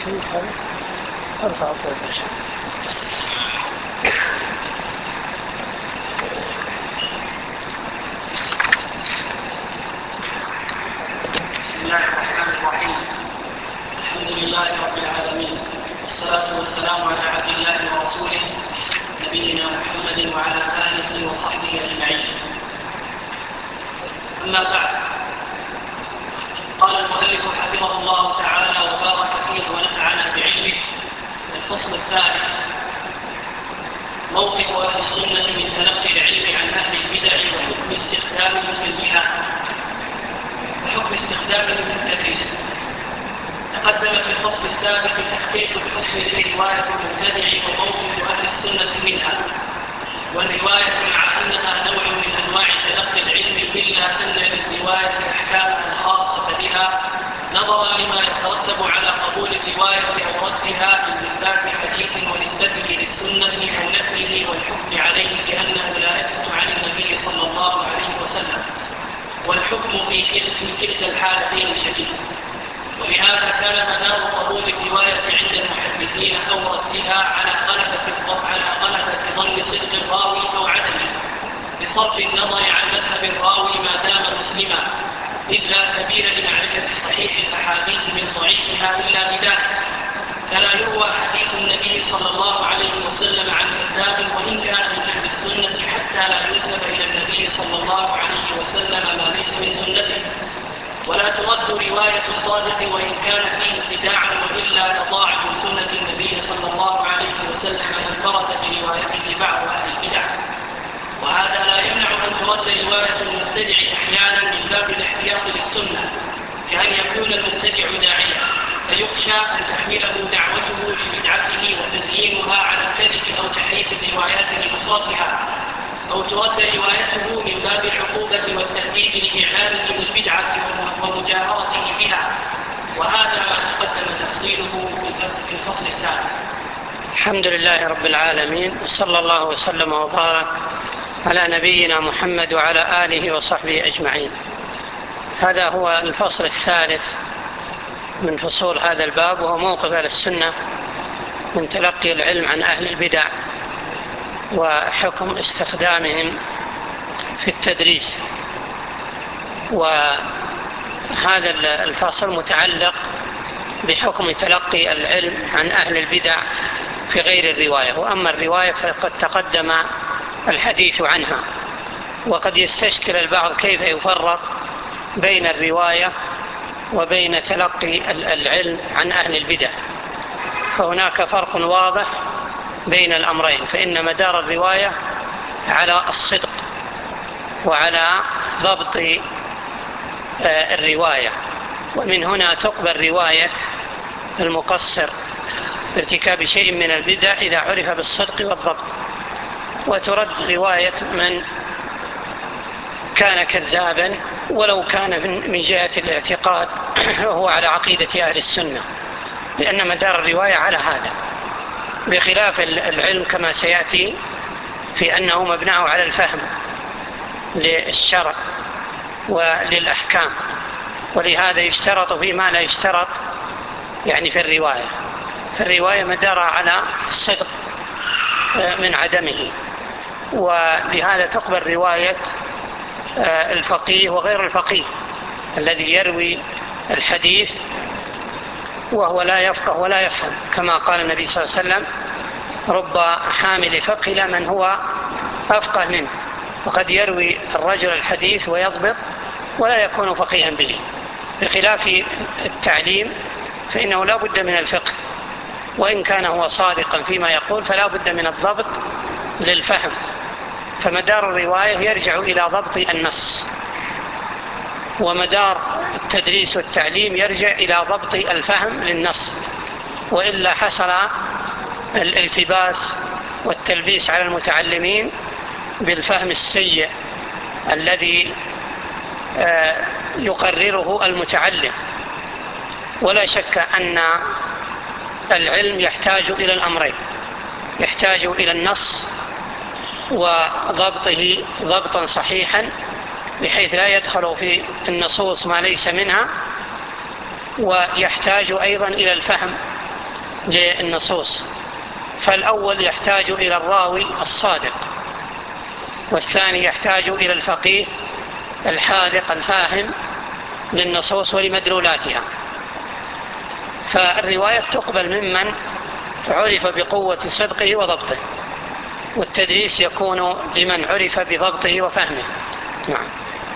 شيء هذا أرفع فوق شيء. بسم الله الرحمن الرحيم. الحمد لله رب العالمين، والصلاة والسلام على عبد الله ورسوله نبينا محمد وعلى آله وصحبه أجمعين. أما بعد، قال المؤلف حفظه الله تعالى وبارك فيه ونفعنا بعلمه: الفصل الثالث: موقف أهل السنة من تلقي العلم عن أهل البدع وحكم استخدامه في الجهاد وحكم استخدامه في التدريس. تقدم في الفصل السابق تحقيق الحكم في رواية المبتدع وموقف أهل السنة منها، والرواية مع أنها نوع من أنواع تلقي العلم إلا أن للرواية أحكامها الخاصة بها نظرا لما يترتب على قبول الرواية أو ردها من إثبات حديث ونسبته للسنة أو نفيه والحكم عليه بأنه لا يثبت عن النبي صلى الله عليه وسلم، والحكم في كلتا الحالتين شديد. ولهذا كان مدار قبول الرواية عند المحدثين أو ردها على غلبة ظن صدق الراوي أو عدمه، بصرف النظر عن مذهب الراوي ما دام مسلما، إذ لا سبيل لمعرفة صحيح الأحاديث من ضعيفها إلا بذلك. فلا يروى حديث النبي صلى الله عليه وسلم عن كذاب وإن كان من أهل السنة حتى لا ينسب إلى النبي صلى الله عليه وسلم ما ليس من سنته، ولا ترد رواية الصادق وإن كان فيه ابتداعا وإلا لضاع من سنة النبي صلى الله عليه وسلم من فرد بروايته بعض أهل البدع. وهذا لا يمنع أن ترد رواية المبتدع أحيانا من باب الاحتياط للسنة، كأن يكون المبتدع داعيا فيخشى أن تحمله دعوته لبدعته وتزيينها على الكذب أو تحريف الروايات لنصرتها، أو ترد روايته من باب العقوبة والتهديد لإعلانه بالبدعة ومجاهرته بها. وهذا ما تقدم تفصيله في الفصل السابق. الحمد لله رب العالمين، صلى الله وسلم وبارك على نبينا محمد وعلى آله وصحبه أجمعين. هذا هو الفصل الثالث من فصول هذا الباب، وهو موقف أهل السنة من تلقي العلم عن أهل البدع وحكم استخدامهم في التدريس. وهذا الفصل متعلق بحكم تلقي العلم عن أهل البدع في غير الرواية، وأما الرواية فقد تقدم الحديث عنها. وقد يستشكل البعض كيف يفرق بين الرواية وبين تلقي العلم عن أهل البدع، فهناك فرق واضح بين الأمرين، فإن مدار الرواية على الصدق وعلى ضبط الرواية، ومن هنا تقبل رواية المقصر بارتكاب شيء من البدع إذا عرف بالصدق والضبط، وترد رواية من كان كذابا ولو كان من جهة الاعتقاد وهو على عقيدة أهل السنة، لأن مدار الرواية على هذا، بخلاف العلم كما سيأتي في أنه مبناه على الفهم للشرع وللأحكام، ولهذا يشترط فيما لا يشترط يعني في الرواية. فالرواية مدارها على الصدق من عدمه، ولهذا تقبل رواية الفقيه وغير الفقيه الذي يروي الحديث وهو لا يفقه ولا يفهم، كما قال النبي صلى الله عليه وسلم: رب حامل فقه إلى من هو أفقه منه. وقد يروي الرجل الحديث ويضبط ولا يكون فقيها به، بخلاف التعليم فإنه لا بد من الفقه، وإن كان هو صادقا فيما يقول فلا بد من الضبط للفهم. فمدار الرواية يرجع إلى ضبط النص، ومدار التدريس والتعليم يرجع إلى ضبط الفهم للنص، وإلا حصل الالتباس والتلبيس على المتعلمين بالفهم السيء الذي يقرره المتعلم. ولا شك أن العلم يحتاج إلى الأمرين، يحتاج إلى النص وضبطه ضبطا صحيحا بحيث لا يدخل في النصوص ما ليس منها، ويحتاج أيضا إلى الفهم للنصوص. فالأول يحتاج إلى الراوي الصادق، والثاني يحتاج إلى الفقيه الحاذق الفاهم للنصوص ولمدلولاتها. فالرواية تقبل ممن عرف بقوة صدقه وضبطه، والتدليس يكون لمن عرف بضبطه وفهمه. نعم.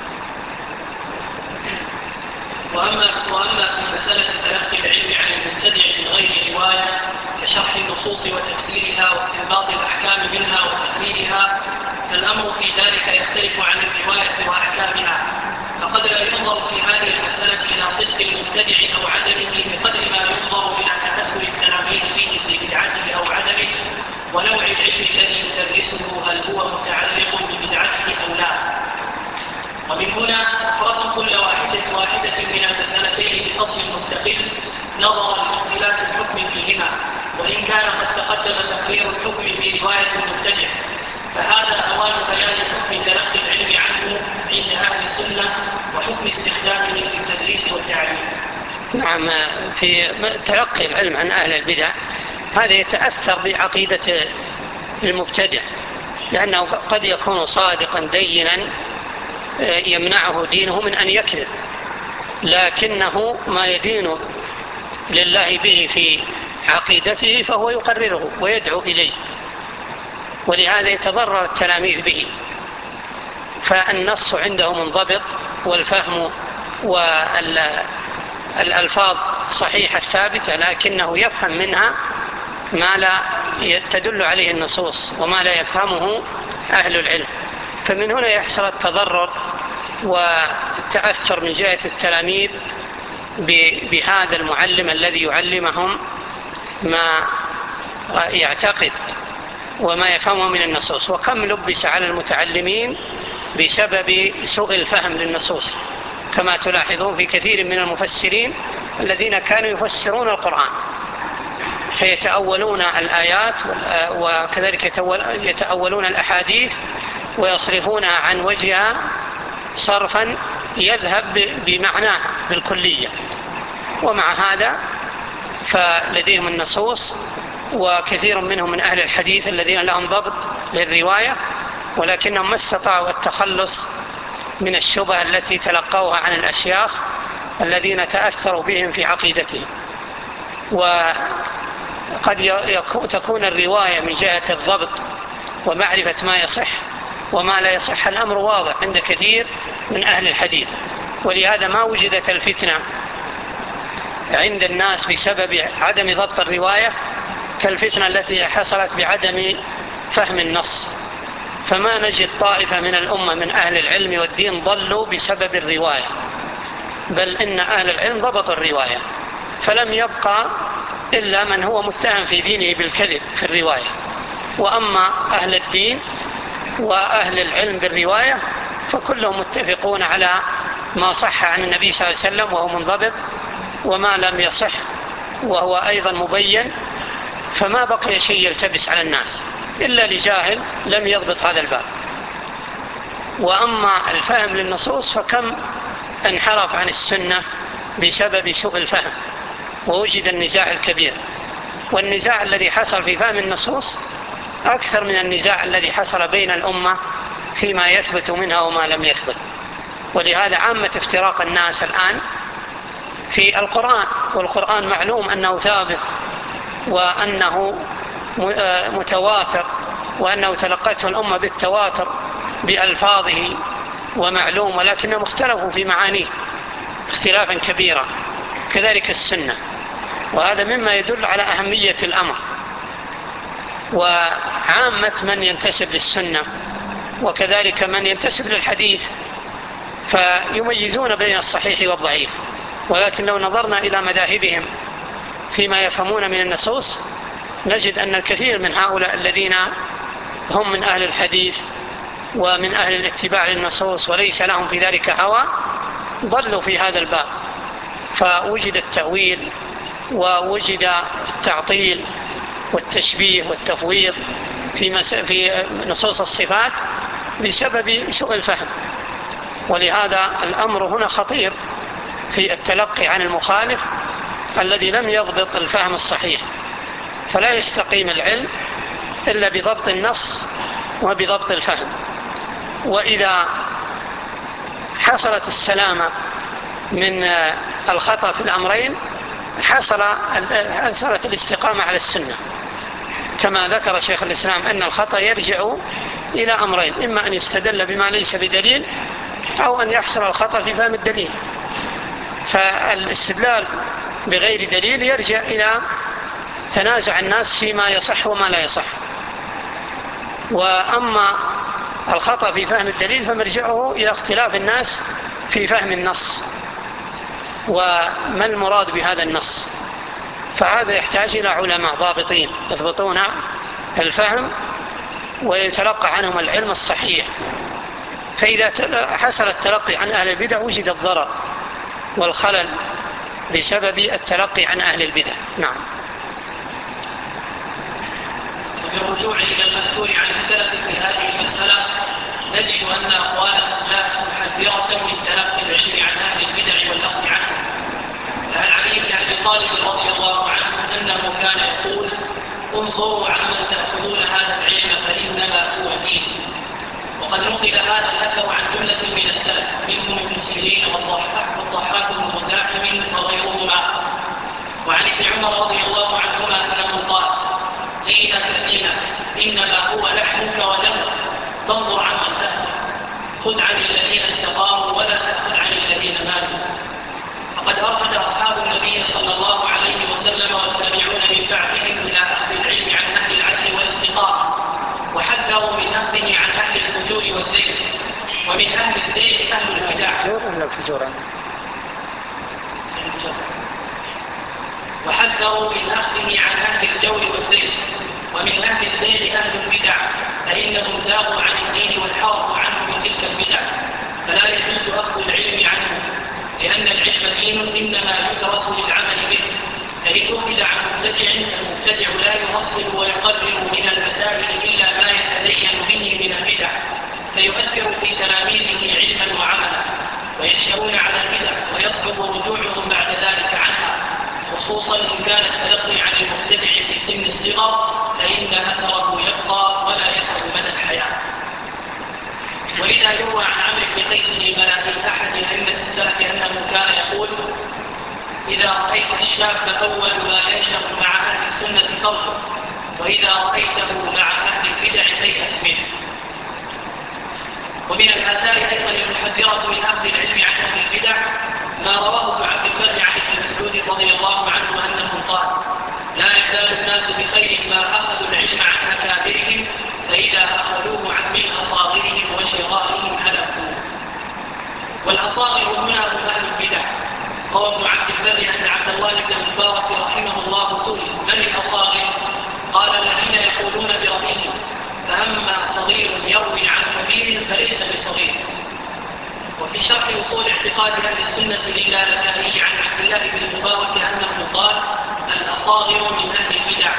وأما في مسألة تلقي العلم عن المبتدع من غير رواية كشرح النصوص وتفسيرها واستنباط الأحكام منها وتقريرها، فالأمر في ذلك يختلف عن الرواية وأحكامها. فقد لا ينظر في هذه المسألة إلى صدق المبتدع أو عدمه بقدر ما ينظر إلى تأثر التلاميذ به ببدعته أو عدمه، ونوع العلم الذي يدرسه، هل هو متعلق ببدعته أو لا. ومن هنا أفرد كل واحدة من المسألتين بفصل مستقل نظرا لاختلاف الحكم فيهما، وإن كان قد تقدم تقرير الحكم في رواية المبتدع، فهذا أوان بيان حكم تلقي العلم عنه عند أهل السنة وحكم استخدامه في التدريس والتعليم. نعم. في تلقي العلم عن أهل البدع هذا يتأثر بعقيدة المبتدع، لأنه قد يكون صادقا دينا يمنعه دينه من أن يكذب، لكنه ما يدين لله به في عقيدته فهو يقرره ويدعو إليه، ولهذا يتضرر التلاميذ به. فالنص عنده منضبط والفهم والألفاظ صحيحة الثابتة، لكنه يفهم منها ما لا تدل عليه النصوص وما لا يفهمه أهل العلم. فمن هنا يحصل التضرر والتأثر من جهة التلاميذ بهذا المعلم الذي يعلمهم ما يعتقد وما يفهمه من النصوص. وكم لبس على المتعلمين بسبب سوء الفهم للنصوص، كما تلاحظون في كثير من المفسرين الذين كانوا يفسرون القرآن فيتأولون الآيات وكذلك يتأولون الأحاديث ويصرفونها عن وجهها صرفا يذهب بمعناها بالكلية. ومع هذا فلديهم النصوص، وكثير منهم من أهل الحديث الذين لهم ضبط للرواية، ولكنهم ما استطاعوا التخلص من الشبه التي تلقوها عن الأشياخ الذين تأثروا بهم في عقيدتهم. وقد تكون الرواية من جهة الضبط ومعرفة ما يصح وما لا يصح الأمر واضح عند كثير من أهل الحديث، ولهذا ما وجدت الفتنة عند الناس بسبب عدم ضبط الرواية كالفتنة التي حصلت بعدم فهم النص. فما نجد طائفة من الأمة من أهل العلم والدين ضلوا بسبب الرواية، بل إن أهل العلم ضبطوا الرواية، فلم يبقى إلا من هو متهم في دينه بالكذب في الرواية. وأما أهل الدين وأهل العلم بالرواية فكلهم متفقون على ما صح عن النبي صلى الله عليه وسلم وهو منضبط، وما لم يصح وهو أيضا مبين، فما بقي شيء يلتبس على الناس إلا لجاهل لم يضبط هذا الباب. وأما الفهم للنصوص فكم انحرف عن السنة بسبب سوء الفهم، ووجد النزاع الكبير. والنزاع الذي حصل في فهم النصوص أكثر من النزاع الذي حصل بين الأمة فيما يثبت منها وما لم يثبت. ولهذا عامة افتراق الناس الآن في القرآن، والقرآن معلوم أنه ثابت وأنه متواتر وأنه تلقته الأمة بالتواتر بألفاظه ومعلوم، ولكنهم اختلفوا في معانيه اختلافا كبيرا. كذلك السنة، وهذا مما يدل على أهمية الأمر. وعامة من ينتسب للسنة وكذلك من ينتسب للحديث فيميزون بين الصحيح والضعيف، ولكن لو نظرنا إلى مذاهبهم فيما يفهمون من النصوص نجد أن الكثير من هؤلاء الذين هم من أهل الحديث ومن أهل الاتباع للنصوص وليس لهم في ذلك هوى ضلوا في هذا الباب. فوجد التأويل ووجد التعطيل والتشبيه والتفويض في نصوص الصفات بسبب سوء الفهم. ولهذا الأمر هنا خطير في التلقي عن المخالف الذي لم يضبط الفهم الصحيح، فلا يستقيم العلم إلا بضبط النص وبضبط الفهم. وإذا حصلت السلامة من الخطأ في الأمرين حصلت الاستقامة على السنة، كما ذكر شيخ الإسلام أن الخطأ يرجع إلى أمرين: إما أن يستدل بما ليس بدليل، أو أن يحصل الخطأ في فهم الدليل. فالاستدلال بغير دليل يرجع إلى تنازع الناس فيما يصح وما لا يصح. وأما الخطأ في فهم الدليل فمرجعه إلى اختلاف الناس في فهم النص وما المراد بهذا النص. فهذا يحتاج إلى علماء ضابطين يضبطون الفهم ويتلقى عنهم العلم الصحيح. فإذا حصل التلقي عن أهل البدع وجد الضرر والخلل بسبب التلقي عن أهل البدع. نعم. وبالرجوع إلى المأثور عن السلف في هذه المسألة نجد أن أقوالهم جاءت محذرة من تلقي العلم عن أهل البدع والأخذ عنهم. فعن علي بن أبي طالب رضي الله عنه أنه كان يقول: انظروا عمن تأخذون هذا العلم فإنما هو دين. وقد نقل هذا الأثر عن جملة من السلف منهم ابن سيرين والضحاك بن مزاحم وغيرهما. وعن ابن عمر رضي الله عنهما أنه قال: قيل تسليما إنما هو لحمك ودمك فانظر عمن تأخذ، خذ عن الذين استقاموا ولا تأخذ عن الذين ماتوا. فقد أرشد أصحاب النبي صلى الله عليه وسلم والتابعون من بعدهم إلى أخذ العلم عن أهل العدل والاستقامة، وحذروا من أخذه عن أهل الفجور والزيغ، ومن أهل الزيغ أهل البدع. وحذروا من أخذه عن أهل الجور والزيغ، ومن أهل الزيغ أهل البدع، فإنهم زاغوا عن الدين وانحرفوا عنه من تلك البدع، فلا يجوز أخذ العلم عنه، لأن العلم دين إنما يدرس للعمل به. فإن أخذ عن مبتدع فالمبتدع لا يفصل ويقرر من المسائل إلا ما يتدين به من البدع، فيؤثر في تلاميذه علما وعملا، وينشأون على البدع ويصعب رجوعهم بعد ذلك عنها، خصوصا إن كان التلقي عن المبتدع في سن الصغر، فإن أثره يبقى ولا يذهب مدى الحياة. ولذا يروى عن عمرو بن قيس الملاحي أحد أئمة السلف أنه كان يقول: إذا رأيت الشاب أول ما ينشأ مع أهل السنة فارجع، وإذا رأيته مع أهل البدع فيأس منه. ومن الآثار أيضا المحذرة من أخذ العلم عن أهل البدع ما رواه ابن عبد البر عن ابن مسعود رضي الله عنه أنه قال: لا يزال الناس بخير ما أخذوا العلم عن أكابرهم، فإذا أخذوه من أصاغرهم وشرائهم هلكوا. والأصاغر هنا هم أهل البدع. روى ابن عبد البر أن عبد الله بن المبارك رحمه الله سئل: من الأصاغر؟ قال: الذين يقولون برأيهم، فأما صغير يروي عن كبير فليس بصغير. وفي شرح أصول اعتقاد أهل السنة للالكائي عن عبد الله بن المبارك أنه قال: الأصاغر من أهل البدع.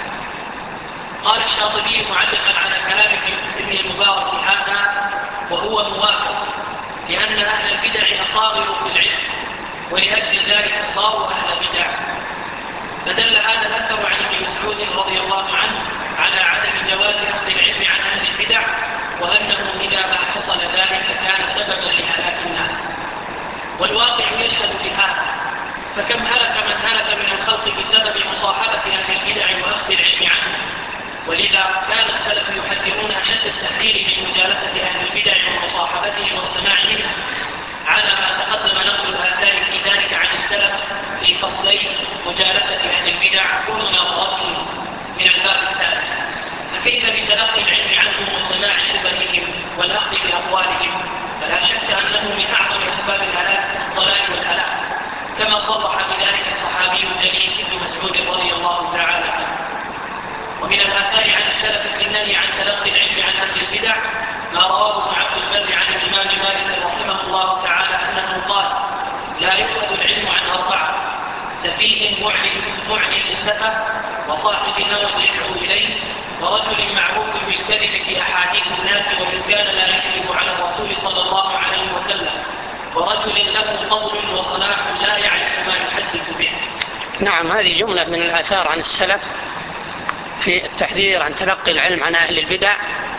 قال الشاطبي معلقا على كلام ابن المبارك هذا: وهو موافق، لأن أهل البدع أصاغر في العلم، ولأجل ذلك صاروا أهل بدع. فدل هذا الأثر عن ابن مسعود رضي الله عنه على عدم جواز أخذ العلم عن أهل البدع، وأنه إذا ما حصل ذلك كان سببا لهلاك الناس. والواقع يشهد بهذا، فكم هلك من هلك من الخلق بسبب مصاحبة أهل البدع وأخذ العلم عنه. ولذا كان السلف يحذرون أشد التحذير من مجالسة أهل البدع ومصاحبتهم والسماع منهم، على ما تقدم نقل الآثار في ذلك عن السلف في فصلين: مجالسة أهل البدع ومناظرتهم، من الباب الثالث. فكيف بتلقي العلم عنهم وسماع شبههم والأخذ بأقوالهم؟ فلا شك أنه من أعظم أسباب الضلال والهلاك، كما صرح بذلك الصحابي الجليل ابن مسعود رضي الله تعالى عنه. ومن الآثار عن السلف في النهي عن تلقي العلم عن أهل البدع ما رواه ابن عبد البر عن الإمام مالك رحمه الله تعالى أنه قال: لا يؤخذ العلم عن أربعة: سفيه معلن السفة، وصاحب هوى يدعو إليه، ورجل معروف بالكذب في أحاديث الناس وإن كان لا يكذب على الرسول صلى الله عليه وسلم، ورجل له فضل وصلاح لا يعرف ما يحدث به. نعم، هذه جملة من الآثار عن السلف في التحذير عن تلقي العلم عن أهل البدع،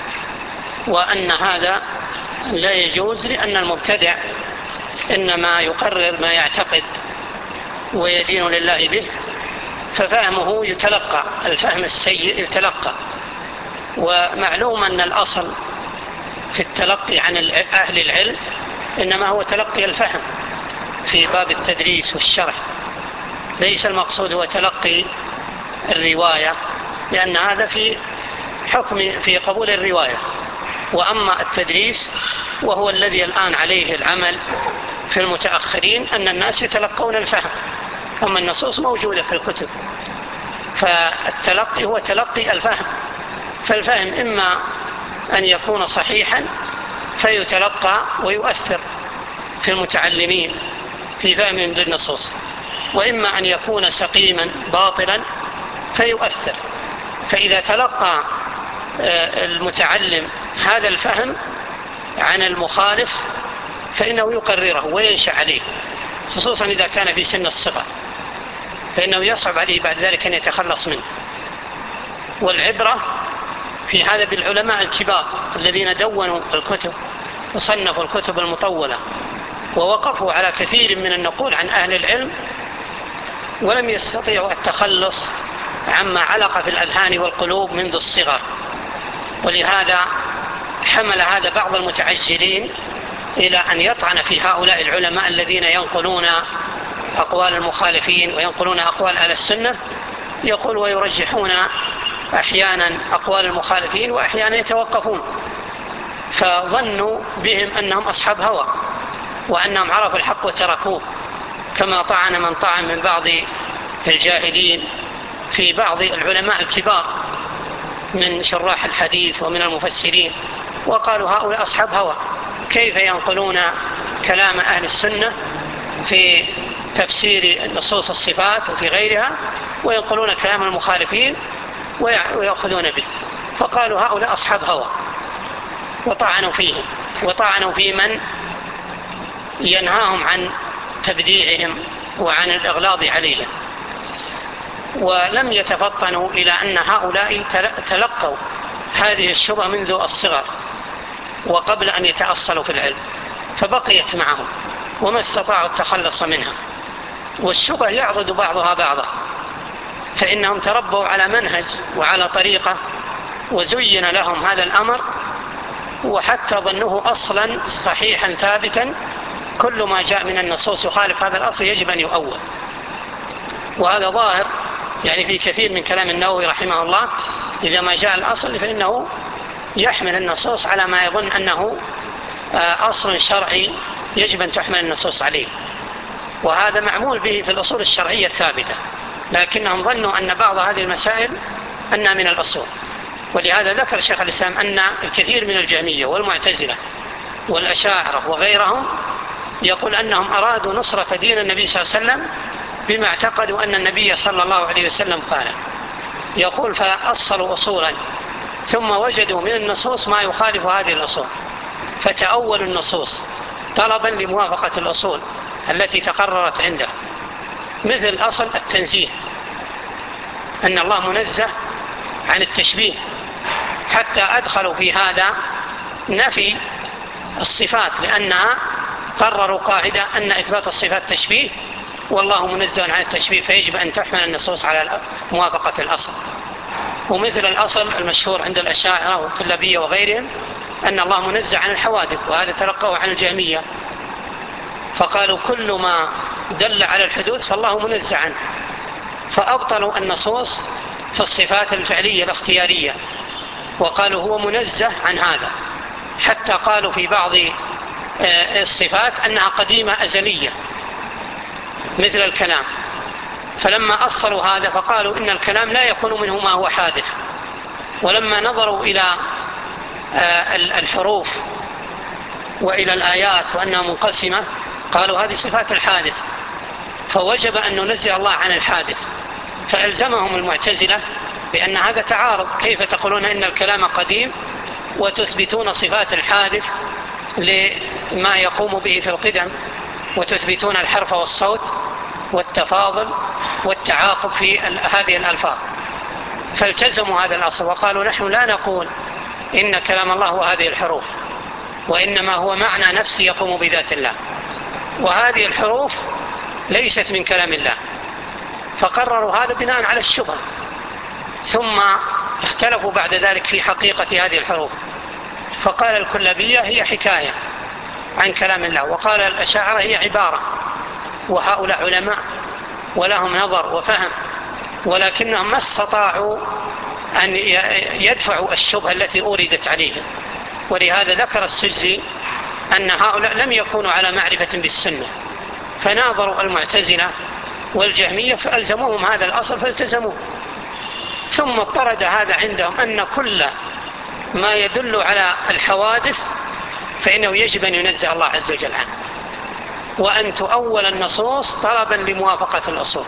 وأن هذا لا يجوز، لأن المبتدع إنما يقرر ما يعتقد ويدين لله به، ففهمه يتلقى، الفهم السيء يتلقى. ومعلوم أن الأصل في التلقي عن أهل العلم إنما هو تلقي الفهم في باب التدريس والشرح، ليس المقصود هو تلقي الرواية، لأن هذا في حكم في قبول الرواية. وأما التدريس وهو الذي الآن عليه العمل في المتأخرين، أن الناس يتلقون الفهم، أما النصوص موجودة في الكتب، فالتلقي هو تلقي الفهم. فالفهم إما أن يكون صحيحا فيتلقى ويؤثر في المتعلمين في فهمهم للنصوص، وإما أن يكون سقيما باطلا فيؤثر. فإذا تلقى المتعلم هذا الفهم عن المخالف فإنه يقرره وينشأ عليه، خصوصا إذا كان في سن الصغر، فإنه يصعب عليه بعد ذلك أن يتخلص منه. والعبرة في هذا بالعلماء الكبار الذين دونوا الكتب وصنفوا الكتب المطولة ووقفوا على كثير من النقول عن أهل العلم، ولم يستطيعوا التخلص عما علق في الأذهان والقلوب منذ الصغر. ولهذا حمل هذا بعض المتعجلين إلى أن يطعن في هؤلاء العلماء الذين ينقلون أقوال المخالفين وينقلون أقوال أهل السنة، يقول ويرجحون أحيانا أقوال المخالفين وأحيانا يتوقفون، فظنوا بهم أنهم أصحاب هوى وأنهم عرفوا الحق وتركوه، كما طعن من طعن من بعض الجاهلين في بعض العلماء الكبار من شراح الحديث ومن المفسرين، وقالوا هؤلاء أصحاب هوى، كيف ينقلون كلام أهل السنة في تفسير نصوص الصفات وفي غيرها وينقلون كلام المخالفين ويأخذون به. فقالوا هؤلاء أصحاب هوى، وطعنوا فيهم وطعنوا في من ينهاهم عن تبديعهم وعن الإغلاظ عليهم، ولم يتفطنوا إلى أن هؤلاء تلقوا هذه الشبهة منذ الصغر وقبل أن يتأصلوا في العلم، فبقيت معهم وما استطاعوا التخلص منها. والشبه يعضد بعضها بعضا، فإنهم تربوا على منهج وعلى طريقة وزين لهم هذا الأمر، وحتى ظنوه أصلا صحيحا ثابتا، كل ما جاء من النصوص يخالف هذا الأصل يجب أن يؤول. وهذا ظاهر يعني في كثير من كلام النووي رحمه الله، إذا ما جاء الأصل فإنه يحمل النصوص على ما يظن أنه أصل شرعي يجب أن تحمل النصوص عليه، وهذا معمول به في الأصول الشرعية الثابتة، لكنهم ظنوا أن بعض هذه المسائل أنها من الأصول. ولهذا ذكر شيخ الإسلام أن الكثير من الجهمية والمعتزلة والأشاعرة وغيرهم يقول أنهم أرادوا نصرة دين النبي صلى الله عليه وسلم بما اعتقدوا أن النبي صلى الله عليه وسلم قال. يقول فأصلوا أصولا ثم وجدوا من النصوص ما يخالف هذه الأصول، فتأولوا النصوص طلبا لموافقة الأصول التي تقررت عنده، مثل أصل التنزيه، أن الله منزه عن التشبيه، حتى أدخلوا في هذا نفي الصفات، لأنها قرروا قاعدة أن إثبات الصفات تشبيه والله منزه عن التشبيه، فيجب أن تحمل النصوص على موافقة الأصل. ومثل الأصل المشهور عند الأشاعرة والكلابية وغيرهم أن الله منزه عن الحوادث، وهذا تلقوه عن الجهمية، فقالوا كل ما دل على الحدوث فالله منزه عنه، فأبطلوا النصوص في الصفات الفعلية الاختيارية وقالوا هو منزه عن هذا، حتى قالوا في بعض الصفات أنها قديمة أزلية مثل الكلام، فلما أصلوا هذا فقالوا إن الكلام لا يكون منه ما هو حادث. ولما نظروا إلى الحروف وإلى الآيات وأنها منقسمة قالوا هذه صفات الحادث، فوجب أن ننزه الله عن الحادث، فألزمهم المعتزلة بأن هذا تعارض، كيف تقولون إن الكلام قديم وتثبتون صفات الحادث لما يقوم به في القدم، وتثبتون الحرف والصوت والتفاضل والتعاقب في هذه الألفاظ. فالتزموا هذا الأصل وقالوا نحن لا نقول إن كلام الله هو هذه الحروف، وإنما هو معنى نفسي يقوم بذات الله، وهذه الحروف ليست من كلام الله. فقرروا هذا بناء على الشبهة، ثم اختلفوا بعد ذلك في حقيقة هذه الحروف، فقال الكلابية هي حكاية عن كلام الله، وقال الأشاعرة هي عبارة، وهؤلاء علماء ولهم نظر وفهم، ولكنهم ما استطاعوا أن يدفعوا الشبهة التي أوردت عليهم. ولهذا ذكر السجزي أن هؤلاء لم يكونوا على معرفة بالسنة، فناظروا المعتزلة والجهمية فألزموهم هذا الأصل فالتزموه، ثم طرد هذا عندهم أن كل ما يدل على الحوادث فإنه يجب أن ينزه الله عز وجل عنه، وأن تؤول النصوص طلبا لموافقة الأصول.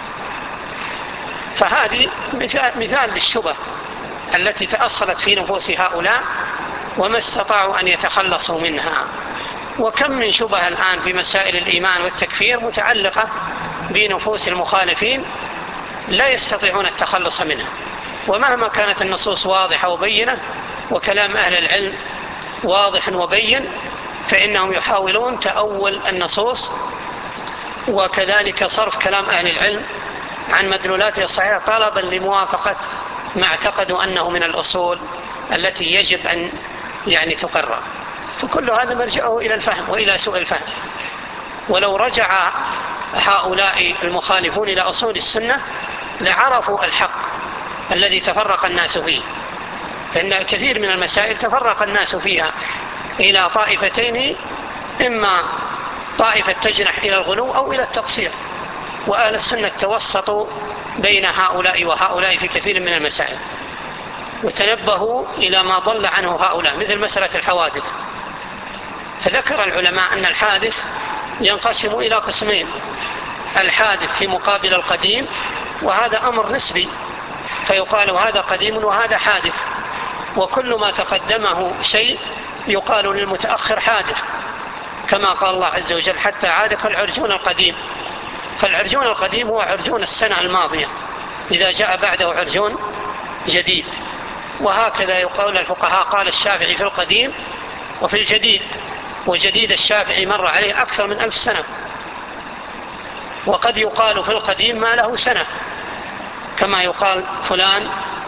فهذه مثال للشبه التي تأصلت في نفوس هؤلاء وما استطاعوا أن يتخلصوا منها. وكم من شبه الآن في مسائل الإيمان والتكفير متعلقة بنفوس المخالفين لا يستطيعون التخلص منها، ومهما كانت النصوص واضحة وبينة وكلام أهل العلم واضح وبين فإنهم يحاولون تأول النصوص وكذلك صرف كلام أهل العلم عن مدلولاته الصحيحة طلبا لموافقة ما اعتقدوا أنه من الأصول التي يجب أن تقرر. فكل هذا مرجعه إلى الفهم وإلى سوء الفهم. ولو رجع هؤلاء المخالفون إلى أصول السنة لعرفوا الحق الذي تفرق الناس فيه، فإن كثير من المسائل تفرق الناس فيها إلى طائفتين، إما طائفة تجنح إلى الغلو أو إلى التقصير، وأهل السنة توسطوا بين هؤلاء وهؤلاء في كثير من المسائل، وتنبهوا إلى ما ضل عنه هؤلاء مثل مسألة الحوادث. فذكر العلماء أن الحادث ينقسم إلى قسمين: الحادث في مقابل القديم، وهذا أمر نسبي فيقال هذا قديم وهذا حادث، وكل ما تقدمه شيء يقال للمتأخر حادث، كما قال الله عز وجل حتى عاد كالعرجون القديم. فالعرجون القديم هو عرجون السنة الماضية إذا جاء بعده عرجون جديد. وهكذا يقول الفقهاء، قال الشافعي في القديم وفي الجديد، وجديد الشافعي مر عليه أكثر من 1000 سنة. وقد يقال في القديم ما له سنة، كما يقال فلان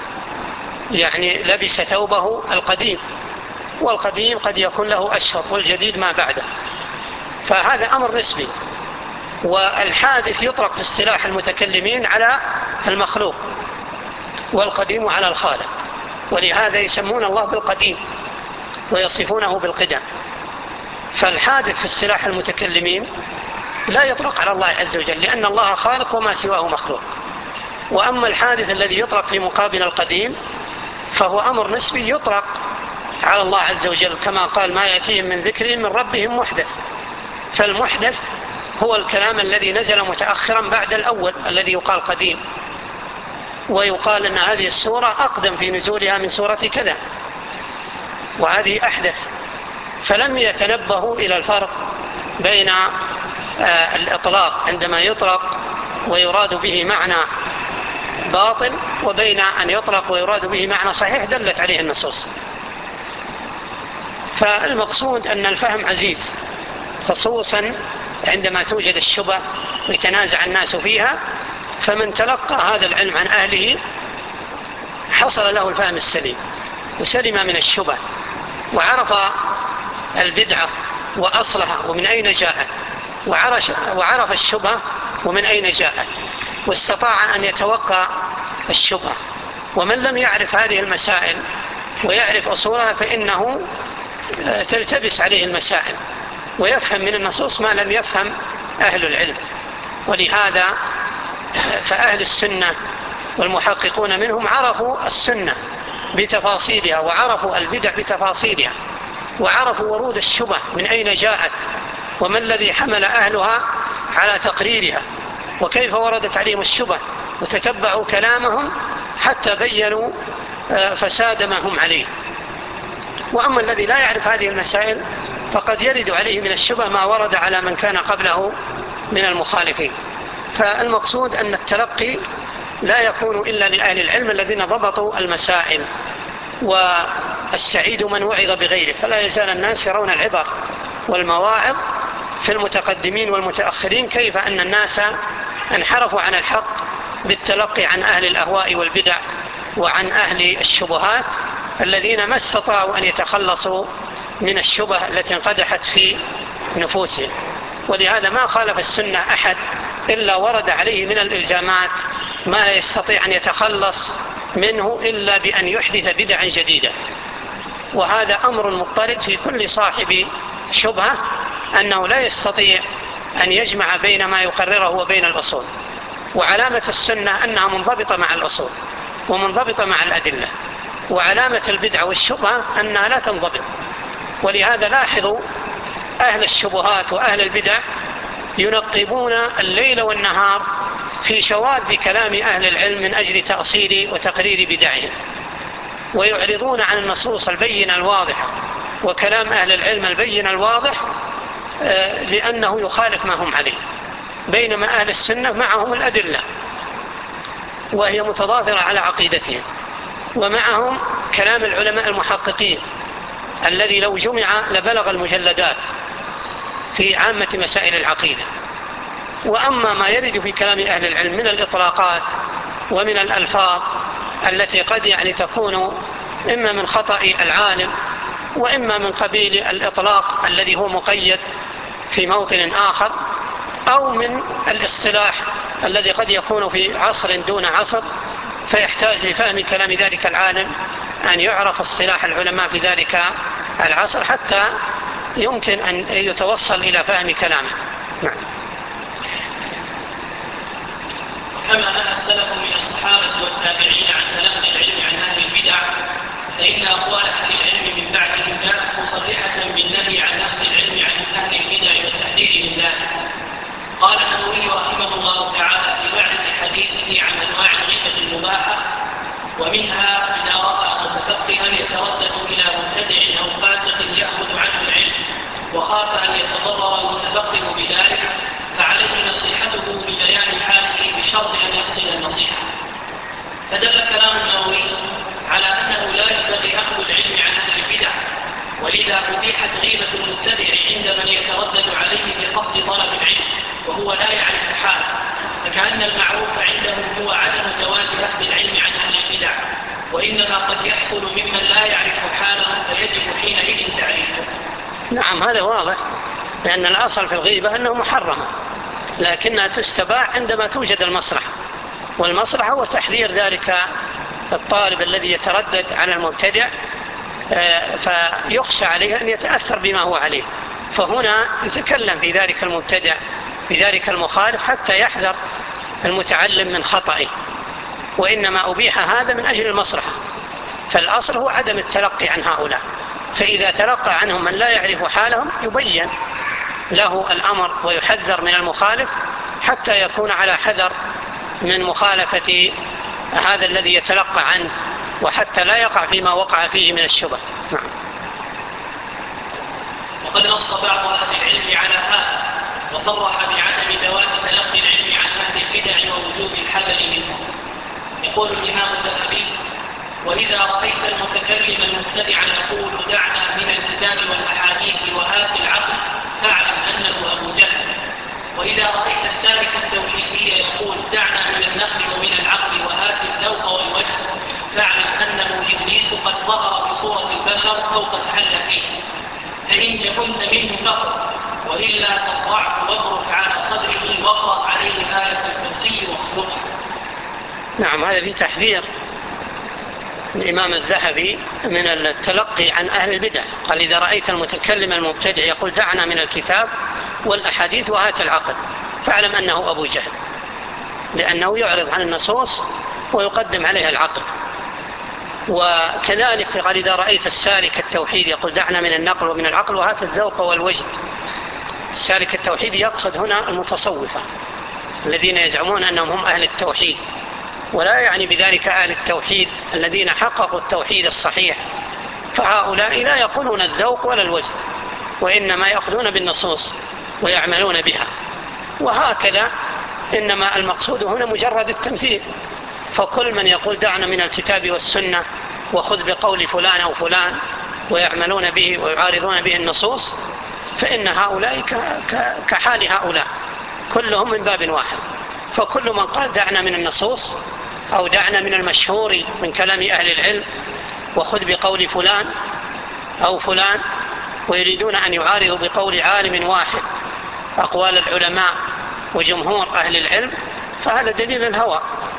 لبس ثوبه القديم، والقديم قد يكون له أشهر والجديد ما بعده، فهذا أمر نسبي. والحادث يطلق في اصطلاح المتكلمين على المخلوق، والقديم على الخالق، ولهذا يسمون الله بالقديم ويصفونه بالقدم. فالحادث في اصطلاح المتكلمين لا يطلق على الله عز وجل، لأن الله خالق وما سواه مخلوق. وأما الحادث الذي يطلق في مقابل القديم فهو أمر نسبي يطلق على الله عز وجل، كما قال ما يأتيهم من ذكر من ربهم محدث. فالمحدث هو الكلام الذي نزل متأخرا بعد الأول الذي يقال قديم، ويقال أن هذه السورة أقدم في نزولها من سورة كذا، وهذه أحدث. فلم يتنبهوا إلى الفرق بين الإطلاق عندما يطلق ويراد به معنى باطل، وبين أن يطلق ويراد به معنى صحيح دلت عليه النصوص. فالمقصود أن الفهم عزيز، خصوصا عندما توجد الشبه ويتنازع الناس فيها، فمن تلقى هذا العلم عن أهله حصل له الفهم السليم وسلم من الشبه، وعرف البدعة وأصلها ومن أين جاءت، وعرف الشبه ومن أين جاءت، واستطاع أن يتوقع الشبهة. ومن لم يعرف هذه المسائل ويعرف أصولها فإنه تلتبس عليه المسائل ويفهم من النصوص ما لم يفهم أهل العلم. ولهذا فأهل السنة والمحققون منهم عرفوا السنة بتفاصيلها، وعرفوا البدع بتفاصيلها، وعرفوا ورود الشبه من أين جاءت، وما الذي حمل أهلها على تقريرها، وكيف وردت عليهم الشبه، وتتبعوا كلامهم حتى بيّنوا فساد ما هم عليه. وأما الذي لا يعرف هذه المسائل فقد يرد عليه من الشبه ما ورد على من كان قبله من المخالفين. فالمقصود أن التلقي لا يكون إلا لأهل العلم الذين ضبطوا المسائل، والسعيد من وعظ بغيره. فلا يزال الناس يرون العبر والمواعظ في المتقدمين والمتأخرين، كيف أن الناس انحرفوا عن الحق بالتلقي عن أهل الأهواء والبدع وعن أهل الشبهات الذين ما استطاعوا أن يتخلصوا من الشبه التي انقدحت في نفوسهم. ولهذا ما خالف السنة أحد إلا ورد عليه من الإلزامات ما لا يستطيع أن يتخلص منه إلا بأن يحدث بدعا جديدة. وهذا أمر مضطرد في كل صاحب شبهة، أنه لا يستطيع أن يجمع بين ما يقرره وبين الأصول. وعلامة السنة أنها منضبطة مع الأصول ومنضبطة مع الأدلة، وعلامة البدعة والشبهة أنها لا تنضبط. ولهذا لاحظوا أهل الشبهات وأهل البدع ينقبون الليل والنهار في شواذ كلام أهل العلم من أجل تأصيل وتقرير بدعهم، ويعرضون عن النصوص البينة الواضحة وكلام أهل العلم البين الواضح لأنه يخالف ما هم عليه، بينما أهل السنة معهم الأدلة وهي متضافرة على عقيدتهم، ومعهم كلام العلماء المحققين الذي لو جمع لبلغ المجلدات في عامة مسائل العقيدة. وأما ما يرد في كلام أهل العلم من الإطلاقات ومن الألفاظ التي قد تكون إما من خطأ العالم وإما من قبيل الإطلاق الذي هو مقيد في موطن آخر، أو من الاصطلاح الذي قد يكون في عصر دون عصر، فيحتاج لفهم كلام ذلك العالم أن يعرف اصطلاح العلماء في ذلك العصر حتى يمكن أن يتوصل إلى فهم كلامه. نعم. وكما نهى السلف من الصحابة والتابعين عن تلقي العلم عن أهل البدع، فإن أقوال أهل العلم من بعدهم جاءت مصرحة بالنهي عن أخذ العلم عن أهل البدع والتحذير من ذلك. قال النووي رحمه الله تعالى في بعض حديثه عن أنواع الغيبة المباحة: ومنها إذا رأى متفقها يتردد إلى مبتدع أو فاسق يأخذ عنه العلم وخاف أن يتضرر المتفقه بذلك، فعليه نصيحته ببيان حاله بشرط أن يحصل النصيحة. فدل كلام النووي على أنه لا ينبغي أخذ العلم عن أهل البدع، ولذا أبيحت غيبة المبتدع عند من يتردد عليه بقصد طلب العلم وهو لا يعرف حاله، فكأن المعروف عندهم هو عدم جواز أخذ العلم عن أهل البدع، وإنما قد يحصل ممن لا يعرف حاله فيجب حينئذ تعريفه. نعم، هذا واضح، لأن الأصل في الغيبة أنه محرمة، لكنها تستباح عندما توجد المصلحة، والمصلحة هو تحذير ذلك الطالب الذي يتردد على المبتدع فيخشى عليه أن يتأثر بما هو عليه، فهنا يتكلم في ذلك المبتدع بذلك المخالف حتى يحذر المتعلم من خطئه، وإنما أبيح هذا من أجل المصلحة. فالأصل هو عدم التلقي عن هؤلاء، فإذا تلقى عنهم من لا يعرف حالهم يبين له الأمر ويحذر من المخالف حتى يكون على حذر من مخالفة هذا الذي يتلقى عنه، وحتى لا يقع فيما وقع فيه من الشبه. نعم. وقد نص بعض أهل العلم على هذا وصرح بعدم جواز تلقي العلم عن أهل البدع ووجوب الحذر منهم. يقول الإمام الذهبي: وإذا رأيت المتكلم المبتدع يقول دعنا من الكتاب والأحاديث وهات العقل فاعلم أنه أبو جهل، وإذا رأيت السالك التوحيدي يقول دعنا من النقل ومن العقل وهات الذوق والوجه فاعلم أنه إبليس قد ظهر بصورة البشر أو قد حل فيه، فإن كنت منه فقر، وإلا تصرعه وابرك على صدره واقرأ عليه آية الكرسي واخلقه. نعم، هذا في تحذير الإمام الذهبي من التلقي عن أهل البدع. قال: إذا رأيت المتكلم المبتدع يقول دعنا من الكتاب والأحاديث وهات العقل فاعلم أنه أبو جهل، لأنه يعرض عن النصوص ويقدم عليها العقل. وكذلك قال: إذا رأيت السالك التوحيد يقول دعنا من النقل ومن العقل وهات الذوق والوجد. السالك التوحيد يقصد هنا المتصوفة الذين يزعمون أنهم هم أهل التوحيد، ولا يعني بذلك أهل التوحيد الذين حققوا التوحيد الصحيح، فهؤلاء لا يقولون الذوق ولا الوجد، وإنما يأخذون بالنصوص ويعملون بها. وهكذا إنما المقصود هنا مجرد التمثيل، فكل من يقول دعنا من الكتاب والسنة وخذ بقول فلان أو فلان ويعملون به ويعارضون به النصوص، فإن هؤلاء كحال هؤلاء كلهم من باب واحد. فكل من قال دعنا من النصوص أو دعنا من المشهور من كلام أهل العلم وخذ بقول فلان أو فلان، ويريدون أن يعارضوا بقول عالم واحد أقوال العلماء وجمهور أهل العلم، فهذا دليل الهوى.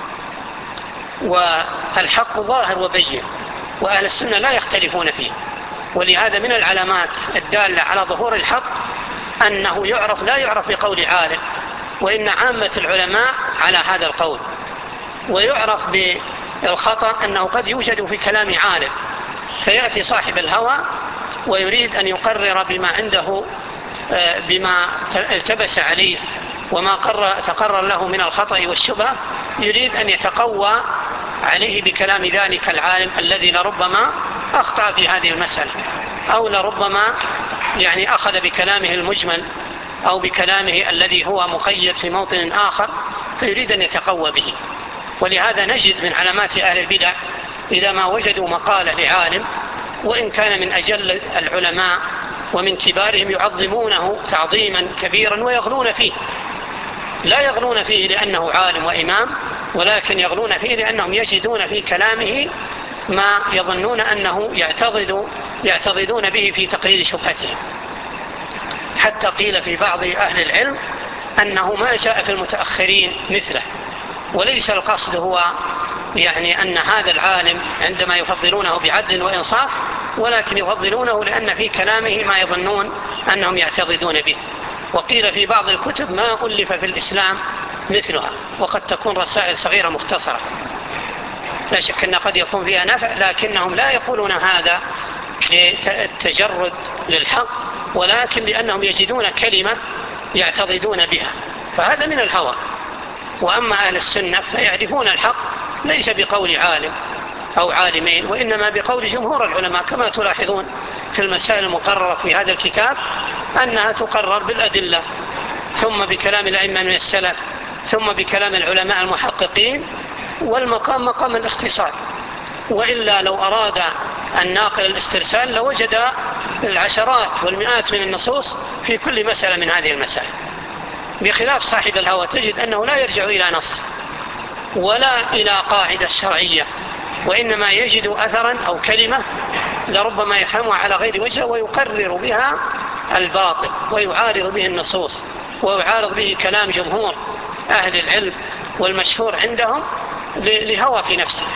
والحق ظاهر وبين، وأهل السنة لا يختلفون فيه. ولهذا من العلامات الدالة على ظهور الحق أنه لا يعرف بقول عالم، وإن عامة العلماء على هذا القول. ويعرف بالخطأ أنه قد يوجد في كلام عالم، فيأتي صاحب الهوى ويريد أن يقرر بما عنده، بما التبس عليه وما تقرر له من الخطأ والشبهة، يريد أن يتقوى عليه بكلام ذلك العالم الذي لربما أخطأ في هذه المسألة، أو لربما أخذ بكلامه المجمل أو بكلامه الذي هو مقيد في موطن آخر، فيريد أن يتقوى به. ولهذا نجد من علامات أهل البدع إذا ما وجدوا مقالة لعالم وإن كان من أجل العلماء ومن كبارهم يعظمونه تعظيما كبيرا ويغلون فيه. لا يغلون فيه لأنه عالم وإمام، ولكن يغلون فيه لأنهم يجدون في كلامه ما يظنون أنه يعتضدون به في تقرير شبهتهم. حتى قيل في بعض أهل العلم أنه ما جاء في المتأخرين مثله، وليس القصد هو أن هذا العالم عندما يفضلونه بعدل وإنصاف، ولكن يفضلونه لأن في كلامه ما يظنون أنهم يعتضدون به. وقيل في بعض الكتب ما ألف في الإسلام مثلها، وقد تكون رسائل صغيرة مختصرة لا شك أن قد يكون فيها نفع، لكنهم لا يقولون هذا للتجرد للحق، ولكن لأنهم يجدون كلمة يعتضدون بها، فهذا من الهوى. وأما أهل السنة فيعرفون الحق ليس بقول عالم أو عالمين، وإنما بقول جمهور العلماء، كما تلاحظون في المسائل المقررة في هذا الكتاب أنها تقرر بالأدلة، ثم بكلام الأئمة من السلف، ثم بكلام العلماء المحققين، والمقام مقام الاختصار. وإلا لو أراد الناقل الاسترسال لوجد العشرات والمئات من النصوص في كل مسألة من هذه المسائل. بخلاف صاحب الهوى تجد أنه لا يرجع إلى نص ولا إلى قاعدة شرعية، وإنما يجد أثرا أو كلمة لربما يفهمها على غير وجه ويقرر بها الباطل ويعارض به النصوص ويعارض به كلام جمهور أهل العلم والمشهور عندهم لهوى في نفسه.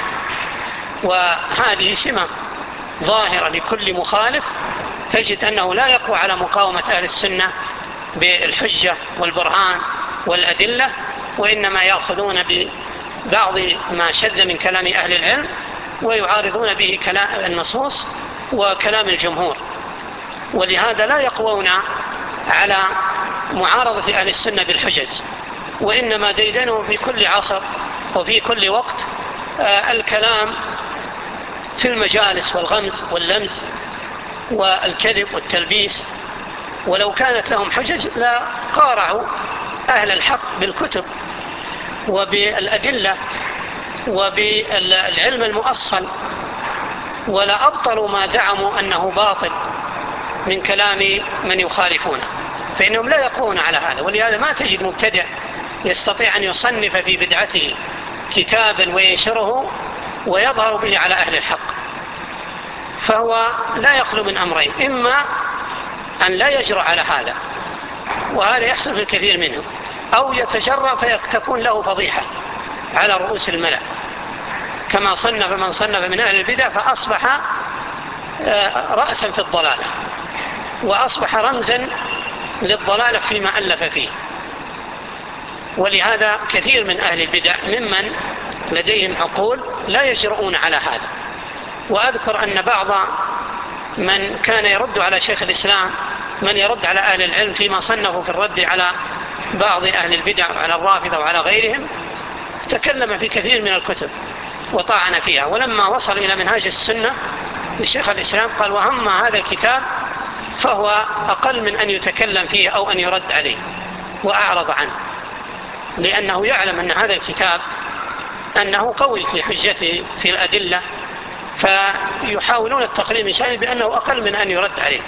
وهذه سمة ظاهرة لكل مخالف، تجد أنه لا يقوى على مقاومة أهل السنة بالحجة والبرهان والأدلة، وإنما يأخذون ببعض ما شذ من كلام أهل العلم ويعارضون به كلام النصوص وكلام الجمهور. ولهذا لا يقوون على معارضة أهل السنة بالحجج، وإنما ديدنهم في كل عصر وفي كل وقت الكلام في المجالس والغمز واللمز والكذب والتلبيس. ولو كانت لهم حجج لا قارعوا أهل الحق بالكتب وبالأدلة وبالعلم المؤصل، ولا أبطلوا ما زعموا أنه باطل من كلام من يخالفونه، فإنهم لا يقوون على هذا. ولهذا ما تجد مبتدع يستطيع أن يصنف في بدعته كتابا وينشره ويظهر به على أهل الحق، فهو لا يخلو من أمرين: إما أن لا يجرؤ على هذا، وهذا يحصل في الكثير منهم، أو يتجرأ فتكون له فضيحة على رؤوس الملأ، كما صنف من صنف من أهل البدع فأصبح رأسا في الضلالة، وأصبح رمزا للضلالة فيما ألف فيه. ولهذا كثير من أهل البدع ممن لديهم عقول لا يجرؤون على هذا. وأذكر أن بعض من كان يرد على شيخ الإسلام، من يرد على أهل العلم فيما صنفوا في الرد على بعض أهل البدع وعلى الرافضة وعلى غيرهم، تكلم في كثير من الكتب وطعن فيها، ولما وصل إلى منهاج السنة لشيخ الإسلام قال: وأما هذا الكتاب فهو أقل من أن يتكلم فيه أو أن يرد عليه، وأعرض عنه، لأنه يعلم أن هذا الكتاب أنه قوي في حجته في الأدلة، فيحاولون التقليل من شأنه بأنه أقل من أن يرد عليه.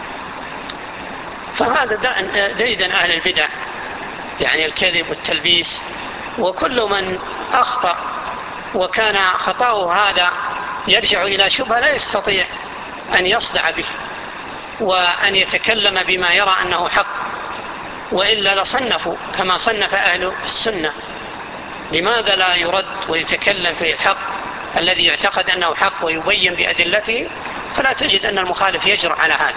فهذا ديدن أهل البدع، يعني الكذب والتلبيس. وكل من أخطأ وكان خطأه هذا يرجع إلى شبهة لا يستطيع أن يصدع به وأن يتكلم بما يرى أنه حق، وإلا لصنفوا كما صنف أهل السنة. لماذا لا يرد ويتكلم في الحق الذي يعتقد أنه حق ويبين بأدلته؟ فلا تجد أن المخالف يجرؤ على هذا.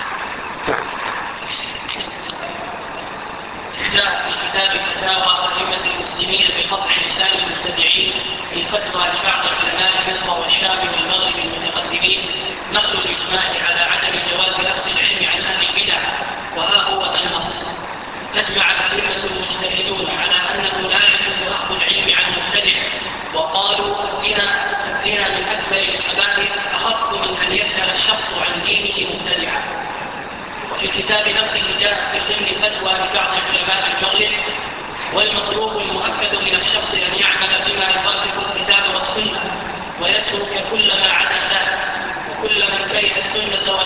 جاء في كتاب فتاوى أئمة المسلمين بقطع لسان المبتدعين في فتوى لبعض علماء مصر والشام والمغرب المتقدمين نقل الإجماع على عدم جواز أخذ العلم عن أهل البدع، وها هو النص: أجمع الأئمة المجتهدون على أنه لا يجوز أخذ العلم عن مبتدع، وقالوا الزنا من أكبر الكبائر أخف من أن يسأل الشخص عن دينه مبتدعا. وفي كتاب نفسه جاء في ضمن فتوى لبعض علماء المغرب: والمطلوب المؤكد من الشخص أن يعمل بما يوافق الكتاب والسنة ويترك كل ما عدا ذلك، وكل من كره السنة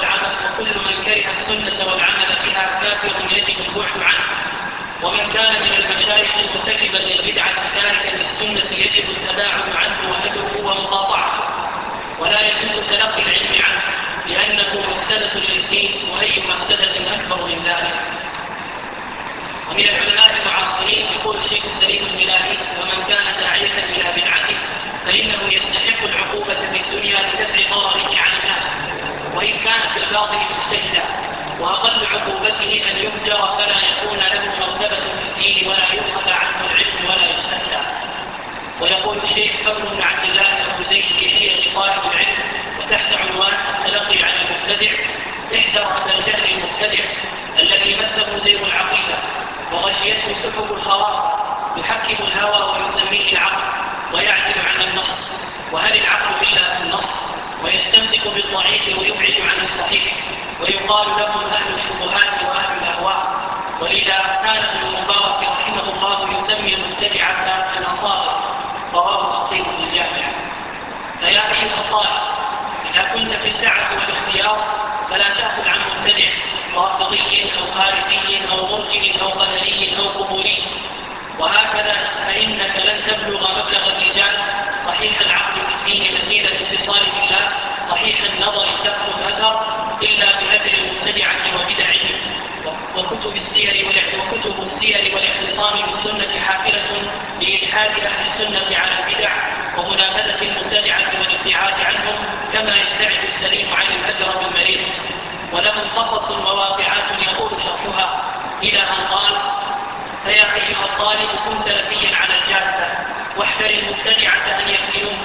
والعمل بها كافر يجب البعد عنه، ومن كان من المشايخ مرتكبا للبدعة تاركا للسنة يجب التباعد عنه وهجره ومقاطعته، ولا يجوز تلقي العلم عنه لأنه مفسدة للدين، وأي مفسدة أكبر من ذلك. ومن العلماء المعاصرين يقول الشيخ سليم الهلالي: ومن كان داعية إلى بدعته فإنه يستحق العقوبة في الدنيا لدفع ضرره عن الناس، وإن كان في الباطل مجتهدا، وأقل عقوبته أن يهجر فلا يكون له مرتبة في الدين ولا يؤخذ عنه العلم ولا يستهدى. ويقول الشيخ بكر بن عبد الله أبو زيد في طالب العلم وتحت عنوان التلقي عن المبتدع: احذر هذا الجهل المبتدع الذي مسه زيغ العقيدة وغشيته سحب الخواطر، يحكم الهوى ويسميه العقل ويعدل عن النص، وهل العقل إلا في النص؟ ويستمسك بالضعيف ويبعد عن الصحيح، ويقال لهم أهل الشبهات وأهل الأهواء. ولذا كان ابن المبارك رحمه الله يسمي المبتدعة الأصابع، رواه خطيب الجامع. فيا أيها الطالب، إذا كنت في السعة والاختيار فلا تأخذ عن مبتدع رافضي أو خارجي أو مرجئ أو قدري أو قبوري. وهكذا فإنك لن تبلغ مبلغ الرجال صحيح العقل في الدين مثيل الاتصال بالله صحيح النظر تأخذ أثر إلا بهدر المبتدعة وبدعهم. وكتب السير والاعتصام بالسنة حافلة لإجحاد أهل السنة على البدع ومنابذة المبتدعة والابتعاد عنهم، كما يبتعد السليم عن الأجر بالمريض. ولهم قصص وواقعات يقول شرحها إلى أن قال: فيا أيها الطالب كن سلفيا على الجادة، واحذر المبتدعة أن يفتنوك،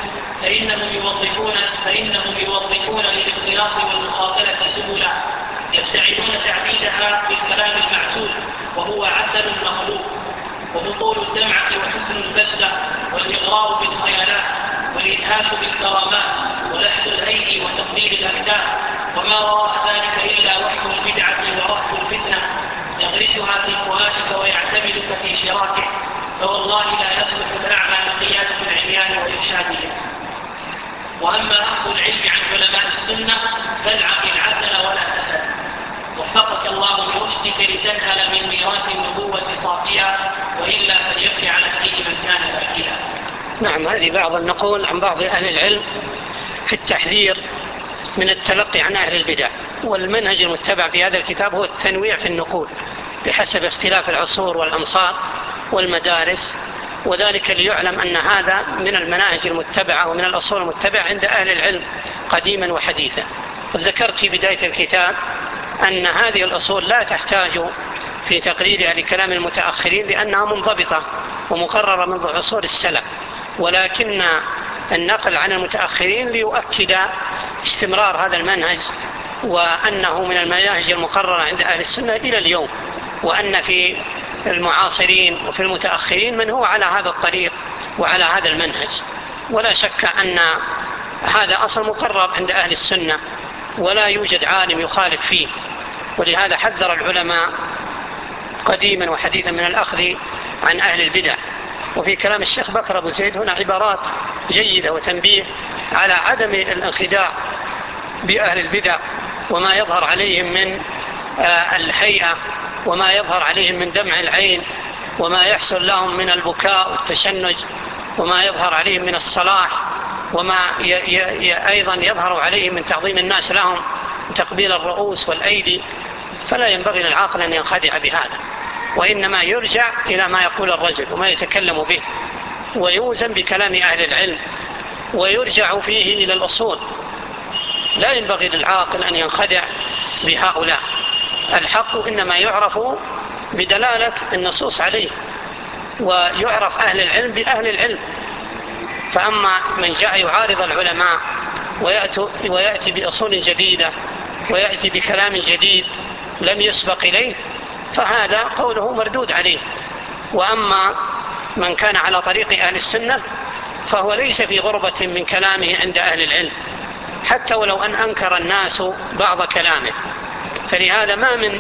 فإنهم يوظفون للاختلاص والمخاطرة سبلا يفتعلون تعبيدها بالكلام المعسول وهو عسل مخلوق، وبطول الدمعة وحسن البذلة والإغراء بالخيالات والإدهاش بالكرامات ولحس الأيدي وتقبيل الأكتاف، وما وراء ذلك إلا وحي البدعة ورهب الفتنة يغرسها في فؤادك ويعتمدك في شراكه، فوالله لا يصلح الأعمى لقيادة العميان وإرشادهم. وأما أخذ العلم عن علماء السنة فالعق العسل ولا تسل، وفقك الله لرشدك لتنهل من ميراث النبوة صافيا، وإلا فليبكي على الدين من كان باكيا. نعم، هذه بعض النقول عن بعض أهل العلم في التحذير من التلقي عن أهل البدع. والمنهج المتبع في هذا الكتاب هو التنويع في النقول بحسب اختلاف العصور والأمصار والمدارس، وذلك ليعلم أن هذا من المناهج المتبعة ومن الأصول المتبعة عند أهل العلم قديما وحديثا. وذكرت في بداية الكتاب أن هذه الأصول لا تحتاج في تقريرها لكلام المتأخرين لأنها منضبطة ومقررة منذ عصور السلف، ولكن النقل عن المتأخرين ليؤكد استمرار هذا المنهج وأنه من المناهج المقررة عند أهل السنة إلى اليوم، وأن في المعاصرين وفي المتأخرين من هو على هذا الطريق وعلى هذا المنهج. ولا شك أن هذا أصل مقرر عند أهل السنة ولا يوجد عالم يخالف فيه، ولهذا حذر العلماء قديما وحديثا من الأخذ عن أهل البدع. وفي كلام الشيخ بكر أبو زيد هنا عبارات جيدة وتنبيه على عدم الانخداع بأهل البدع وما يظهر عليهم من الهيئة وما يظهر عليهم من دمع العين وما يحصل لهم من البكاء والتشنج وما يظهر عليهم من الصلاح وما أيضا يظهر عليهم من تعظيم الناس لهم تقبيل الرؤوس والأيدي. فلا ينبغي للعاقل أن ينخدع بهذا، وإنما يرجع إلى ما يقول الرجل وما يتكلم به ويوزن بكلام أهل العلم ويرجع فيه إلى الأصول. لا ينبغي للعاقل أن ينخدع بهؤلاء. الحق إنما يعرف بدلالة النصوص عليه، ويعرف أهل العلم بأهل العلم. فأما من جاء يعارض العلماء ويأتي بأصول جديدة ويأتي بكلام جديد لم يسبق إليه فهذا قوله مردود عليه. وأما من كان على طريق أهل السنة فهو ليس في غربة من كلامه عند أهل العلم، حتى ولو أن أنكر الناس بعض كلامه. فلهذا ما من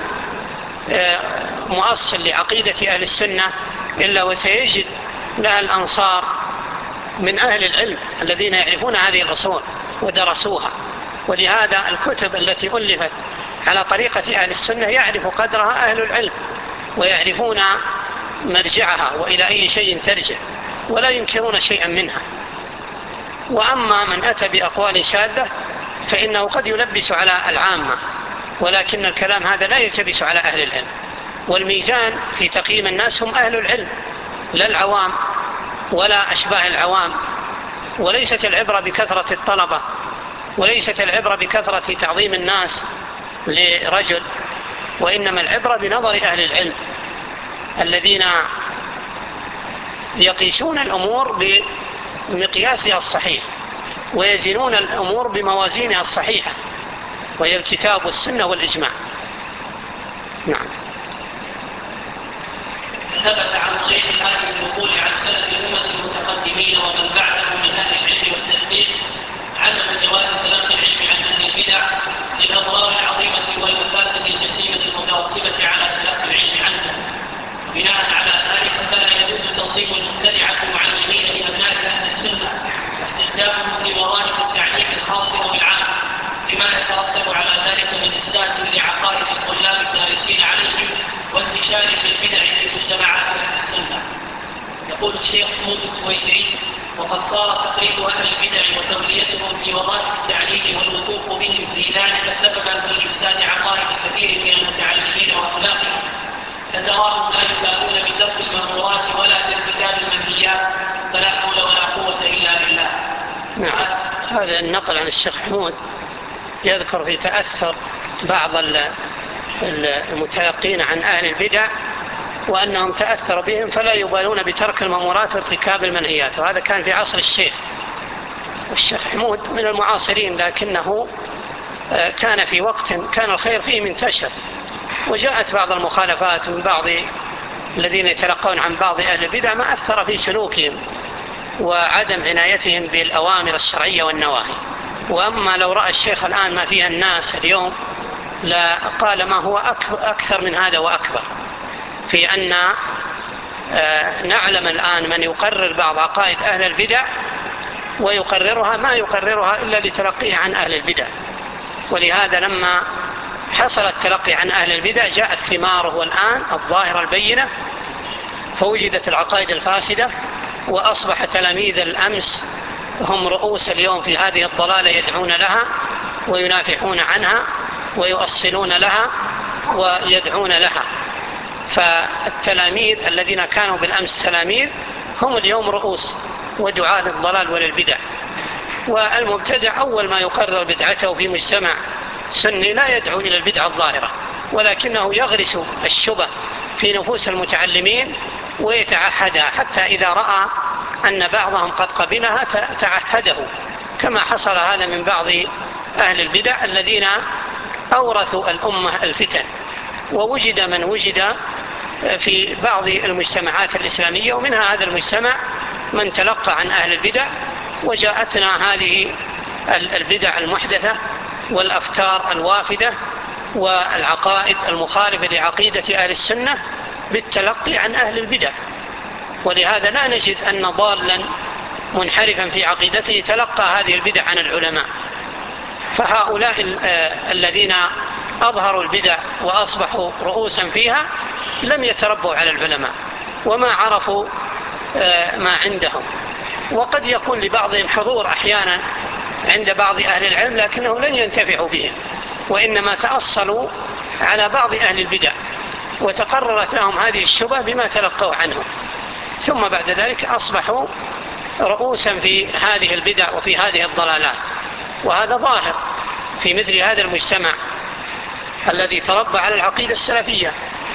مؤصل لعقيدة أهل السنة إلا وسيجد لها الأنصار من أهل العلم الذين يعرفون هذه الأصول ودرسوها. ولهذا الكتب التي ألفت على طريقة أهل السنة يعرف قدرها أهل العلم ويعرفون مرجعها وإلى أي شيء ترجع ولا ينكرون شيئا منها. وأما من أتى بأقوال شاذة فإنه قد يلبس على العامة، ولكن الكلام هذا لا يلتبس على أهل العلم. والميزان في تقييم الناس هم أهل العلم لا العوام ولا أشباه العوام. وليست العبرة بكثرة الطلبة، وليست العبرة بكثرة تعظيم الناس لرجل، وإنما العبرة بنظر أهل العلم الذين يقيسون الأمور بمقياسها الصحيح ويزنون الأمور بموازينها الصحيحة، وهي الكتاب والسنة والإجماع. نعم. ثبت عن غير هذه النقول عن سلف الأمة المتقدمين ومن بعدهم من أهل العلم والتحقيق عدم جواز تلقي العلم عن أهل البدع للأضرار العظيمة والمفاسد الجسيمة المترتبة على تلقي العلم عنهم. بناء على ذلك فلا يجوز تنصيب المبتدعة المعلمين لأبناء أهل السنة واستخدامهم في وظائف التعليم الخاص والعام، بما يترتب على ذلك من إفساد لعقائد الطلاب الدارسين عليهم وانتشار للبدع في مجتمعات أهل السنة. يقول الشيخ محمود الكويتري: وقد صار تقريب أهل البدع وتوليتهم في وظائف التعليم والوثوق بهم في ذلك سببا في إفساد عقائد كثير من المتعلمين وأخلاقهم، فتراهم لا يبالون بترك المأمورات ولا بارتكاب المنهيات، فلا حول ولا قوة إلا بالله. نعم. هذا النقل عن الشيخ محمود يذكر في تأثر بعض المتلقين عن أهل البدع وأنهم تأثروا بهم فلا يبالون بترك المأمورات وارتكاب المنهيات. وهذا كان في عصر الشيخ، والشيخ محمود من المعاصرين، لكنه كان في وقت كان الخير فيه منتشر، وجاءت بعض المخالفات من بعض الذين يتلقون عن بعض أهل البدع ما أثر في سلوكهم وعدم عنايتهم بالأوامر الشرعية والنواهي. وأما لو رأى الشيخ الآن ما فيها الناس اليوم لا قال ما هو أكثر من هذا وأكبر، في أن نعلم الآن من يقرر بعض عقائد أهل البدع ويقررها ما يقررها إلا لتلقيه عن أهل البدع. ولهذا لما حصل التلقي عن أهل البدع جاءت ثماره الآن الظاهرة البينة، فوجدت العقائد الفاسدة وأصبح تلاميذ الأمس هم رؤوس اليوم في هذه الضلالة يدعون لها وينافحون عنها ويؤصلون لها ويدعون لها. فالتلاميذ الذين كانوا بالأمس تلاميذ هم اليوم رؤوس ودعاة للضلال وللبدع. والمبتدع أول ما يقرر بدعته في مجتمع سني لا يدعو إلى البدعة الظاهرة، ولكنه يغرس الشبه في نفوس المتعلمين ويتعهدها، حتى إذا رأى أن بعضهم قد قبلها تعهده، كما حصل هذا من بعض أهل البدع الذين أورثوا الأمة الفتن. ووجد من وجد في بعض المجتمعات الإسلامية، ومنها هذا المجتمع من تلقى عن أهل البدع، وجاءتنا هذه البدع المحدثة والأفكار الوافدة والعقائد المخالفة لعقيدة أهل السنة بالتلقي عن أهل البدع. ولهذا لا نجد أن ضالا منحرفا في عقيدته تلقى هذه البدع عن العلماء. فهؤلاء الذين أظهروا البدع وأصبحوا رؤوسا فيها لم يتربوا على العلماء وما عرفوا ما عندهم. وقد يكون لبعضهم حضور أحيانا عند بعض أهل العلم لكنهم لن ينتفعوا بهم، وإنما تأصلوا على بعض أهل البدع وتقررت لهم هذه الشبهة بما تلقوا عنهم، ثم بعد ذلك أصبحوا رؤوسا في هذه البدع وفي هذه الضلالات. وهذا ظاهر في مثل هذا المجتمع الذي تربى على العقيدة السلفية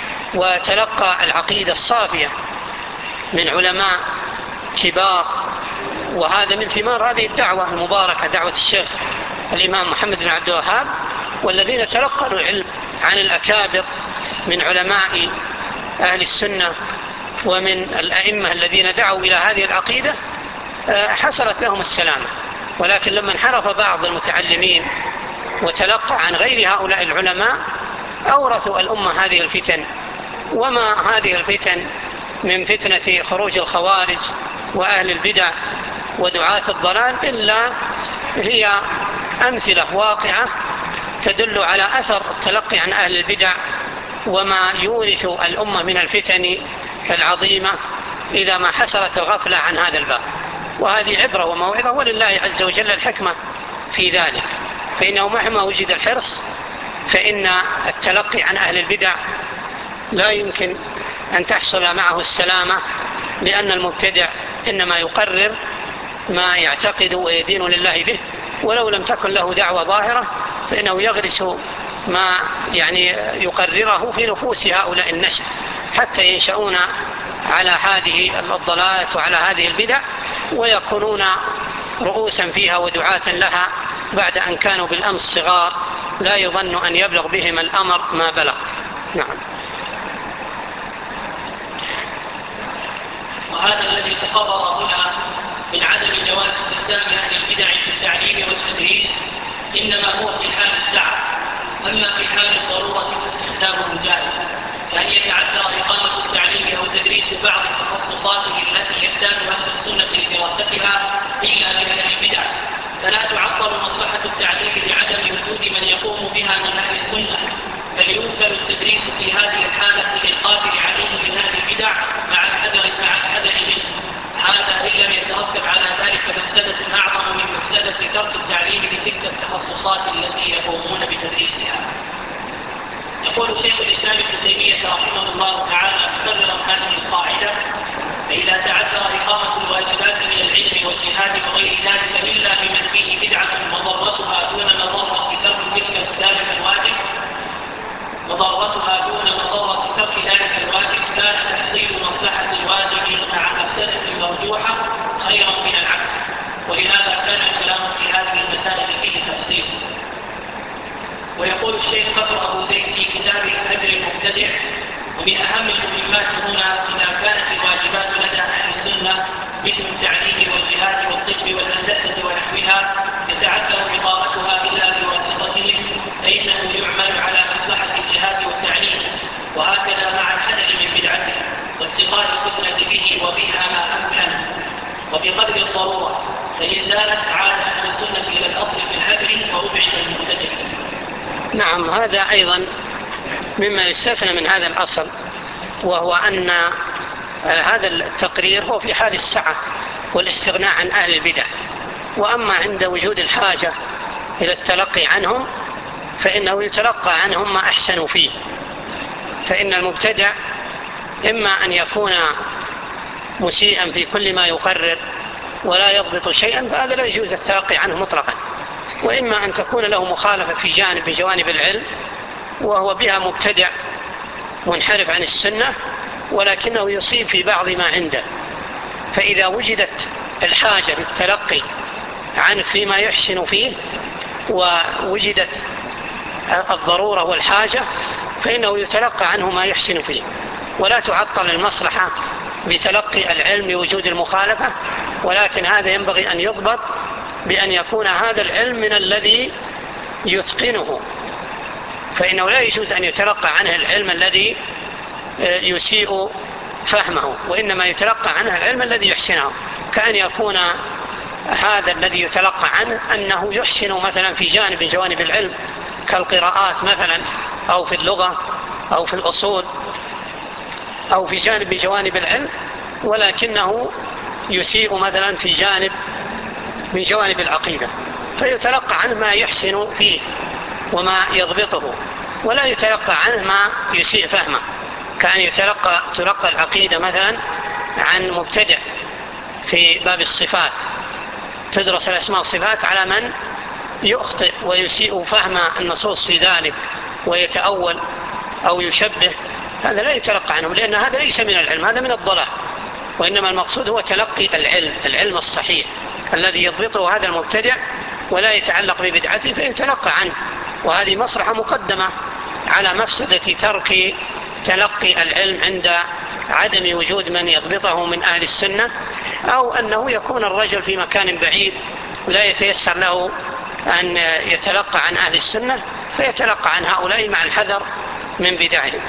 وتلقى العقيدة الصافية من علماء كبار. وهذا من ثمار هذه الدعوة المباركة، دعوة الشيخ الإمام محمد بن عبد الوهاب، والذين تلقوا العلم عن الأكابر من علماء أهل السنة ومن الأئمة الذين دعوا إلى هذه العقيدة حصلت لهم السلامة. ولكن لما انحرف بعض المتعلمين وتلقى عن غير هؤلاء العلماء أورثوا الأمة هذه الفتن. وما هذه الفتن من فتنة خروج الخوارج وأهل البدع ودعاة الضلال إلا هي أمثلة واقعة تدل على أثر التلقي عن أهل البدع وما يورث الأمة من الفتن العظيمة إذا ما حصلت الغفلة عن هذا الباب. وهذه عبرة وموعظة، ولله عز وجل الحكمة في ذلك. فإنه مهما وجد الحرص فإن التلقي عن أهل البدع لا يمكن أن تحصل معه السلامة، لأن المبتدع إنما يقرر ما يعتقد ويدين لله به، ولو لم تكن له دعوة ظاهرة فإنه يغرس ما يقرره في نفوس هؤلاء النشء حتى ينشؤون على هذه الضلالات وعلى هذه البدع ويكونون رؤوسا فيها ودعاة لها بعد أن كانوا بالأمس صغار لا يظن أن يبلغ بهم الأمر ما بلغ. نعم. وهذا الذي تقرر هنا من عدم جواز استخدام أهل البدع في التعليم والتدريس إنما هو في حال السعة، أما في حال الضرورة فاستخدامه جائز، كأن يتعذر إقامة التعليم أو تدريس بعض تخصصاته التي يحتاج أهل السنة لدراستها إلا بأهل البدع، فلا تعطل مصلحة التعليم لعدم وجود من يقوم بها من أهل السنة، بل يمكن التدريس في هذه الحالة للقادر عليه من أهل البدع مع الحذر منه. هذا إن لم يترتب على ذلك مفسدة أعظم من مفسدة ترك التعليم لتلك التخصصات التي يقومون بتدريسها. يقول شيخ الإسلام ابن تيمية رحمه الله تعالى مكررا هذه القاعدة: فإذا تعذر إقامة الواجبات من العلم والجهاد وغير ذلك إلا بمن فيه بدعة مضرتها دون مضرة ترك ذلك الواجب كان تحصيل مصلحة الواجب مع مفسدة مرجوحة خيرا من العكس، ولهذا كان الكلام في هذه المسائل فيه تفصيل. ويقول الشيخ بكر أبو زيد في كتابه هجر المبتدع: ومن أهم المهمات هنا إذا كانت الواجبات لدى أهل السنة مثل التعليم والجهاد والطب والهندسة ونحوها يتعذر إقامتها إلا بواسطتهم، فإنه يعمل على مصلحة الجهاد والتعليم، وهكذا مع الحذر من بدعته واتقاء الفتنة به وبها ما أمكن وبقدر الضرورة، فإن زالت عاد أهل السنة إلى الأصل في الهجر وأبعد المبتدع. نعم، هذا أيضا مما يستثنى من هذا الأصل، وهو أن هذا التقرير هو في حال السعة والاستغناء عن أهل البدع. وأما عند وجود الحاجة إلى التلقي عنهم فإنه يتلقى عنهم ما أحسنوا فيه. فإن المبتدع إما أن يكون مسيئا في كل ما يقرر ولا يضبط شيئا فهذا لا يجوز التلقي عنه مطلقا، وإما أن تكون له مخالفة في جانب من جوانب العلم وهو بها مبتدع منحرف عن السنة ولكنه يصيب في بعض ما عنده. فإذا وجدت الحاجة للتلقي عنه فيما يحسن فيه ووجدت الضرورة والحاجة فإنه يتلقى عنه ما يحسن فيه، ولا تعطل المصلحة بتلقي العلم لوجود المخالفة، ولكن هذا ينبغي أن يضبط بأن يكون هذا العلم من الذي يتقنه، فإنه لا يجوز أن يتلقى عنه العلم الذي يسيء فهمه، وإنما يتلقى عنه العلم الذي يحسنه، كأن يكون هذا الذي يتلقى عنه أنه يحسن مثلا في جانب من جوانب العلم كالقراءات مثلا، أو في اللغة، أو في الأصول، أو في جانب من جوانب العلم، ولكنه يسيء مثلا في جانب من جوانب العقيدة، فيتلقى عنه ما يحسن فيه وما يضبطه، ولا يتلقى عنه ما يسيء فهمه، كأن تلقى العقيدة مثلا عن مبتدع في باب الصفات، تدرس الأسماء والصفات على من يخطئ ويسيء فهم النصوص في ذلك ويتأول أو يشبه، هذا لا يتلقى عنه، لأن هذا ليس من العلم، هذا من الضلال، وإنما المقصود هو تلقي العلم الصحيح الذي يضبطه هذا المبتدع ولا يتعلق ببدعته فيتلقى عنه. وهذه مصلحة مقدمة على مفسدة ترك تلقي العلم عند عدم وجود من يضبطه من أهل السنة، أو أنه يكون الرجل في مكان بعيد لا يتيسر له أن يتلقى عن أهل السنة فيتلقى عن هؤلاء مع الحذر من بدعهم.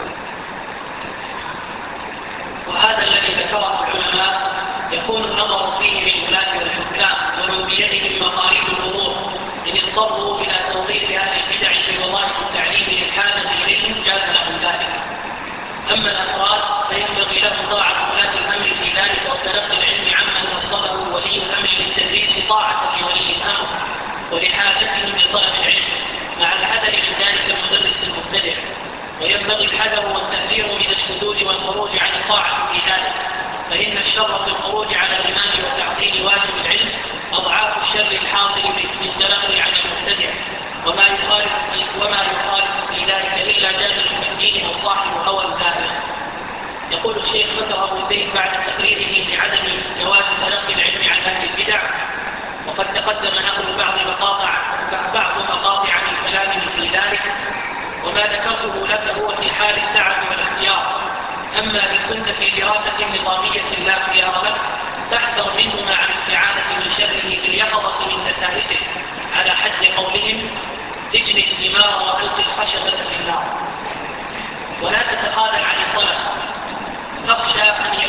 وهذا الذي ذكره العلماء يكون النظر فيه للولاة والحكام ومن بيدهم مقاليد الأمور إن اضطروا إلى توظيف هذه البدع في وظائف التعليم للحاجة إليهم جاز لهم ذلك. أما الأفراد فينبغي لهم طاعة ولاة الأمر في ذلك وتلقي العلم عمن وصله ولي الأمر للتدريس طاعة لولي الأمر ولحاجتهم لطلب العلم، مع الحذر من ذلك المدرس المبتدع. وينبغي الحذر والتحذير من الشذوذ والخروج عن الطاعة في ذلك، فإن الشر في الخروج على الإمام وتعطيل واجب العلم أضعاف الشر الحاصل بالتلقي عن المبتدع، وما يخالف في ذلك إلا جاهل بالدين أو صاحب هوى زاهد. يقول الشيخ بكر أبو زيد بعد تقريره بعدم جواز تلقي العلم عن أهل البدع، وقد تقدم نقل بعض مقاطع عن الكلام في ذلك، وما ذكرته لك هو في حال السعة والاختيار. أما إن كنت في دراسة نظامية لا خيار لك فاحذر منه مع الاستعانة من شره باليقظة من تسالسه، على حد قولهم اجلد الثمار وألقي الخشبة في النار. ولا تتخاذل عن الطلب، فأخشى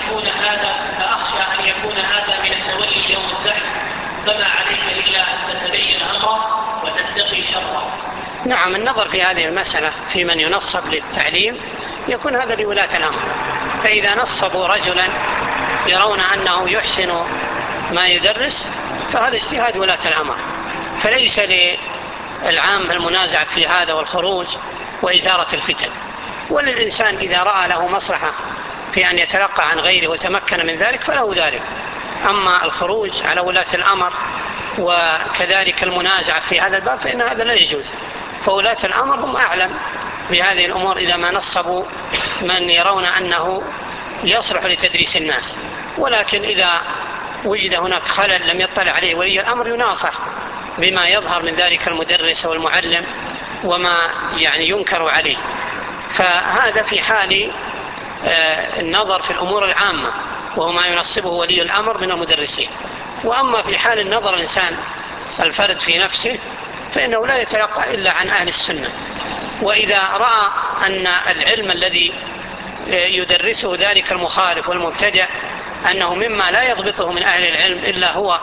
أن يكون هذا من التولي يوم الزحف، فما عليك إلا أن تتبين أمره وتتقي شره. نعم، النظر في هذه المسألة في من ينصب للتعليم يكون هذا لولاة الأمر، فإذا نصبوا رجلا يرون أنه يحسن ما يدرس فهذا اجتهاد ولاة الأمر، فليس للعام المنازع في هذا والخروج وإثارة الفتن. وللإنسان إذا رأى له مصلحة في أن يتلقى عن غيره وتمكن من ذلك فله ذلك. أما الخروج على ولاة الأمر وكذلك المنازع في هذا الباب فإن هذا لا يجوز، فولاة الأمر هم أعلم بهذه الأمور إذا ما نصبوا من يرون أنه يصلح لتدريس الناس. ولكن إذا وجد هناك خلل لم يطلع عليه ولي الأمر يناصح بما يظهر من ذلك المدرس والمعلم وما ينكر عليه، فهذا في حال النظر في الأمور العامة وهو ما ينصبه ولي الأمر من المدرسين. وأما في حال النظر الإنسان الفرد في نفسه فإنه لا يتلقى إلا عن أهل السنة. وإذا رأى أن العلم الذي يدرسه ذلك المخالف والمبتدع أنه مما لا يضبطه من أهل العلم إلا هو،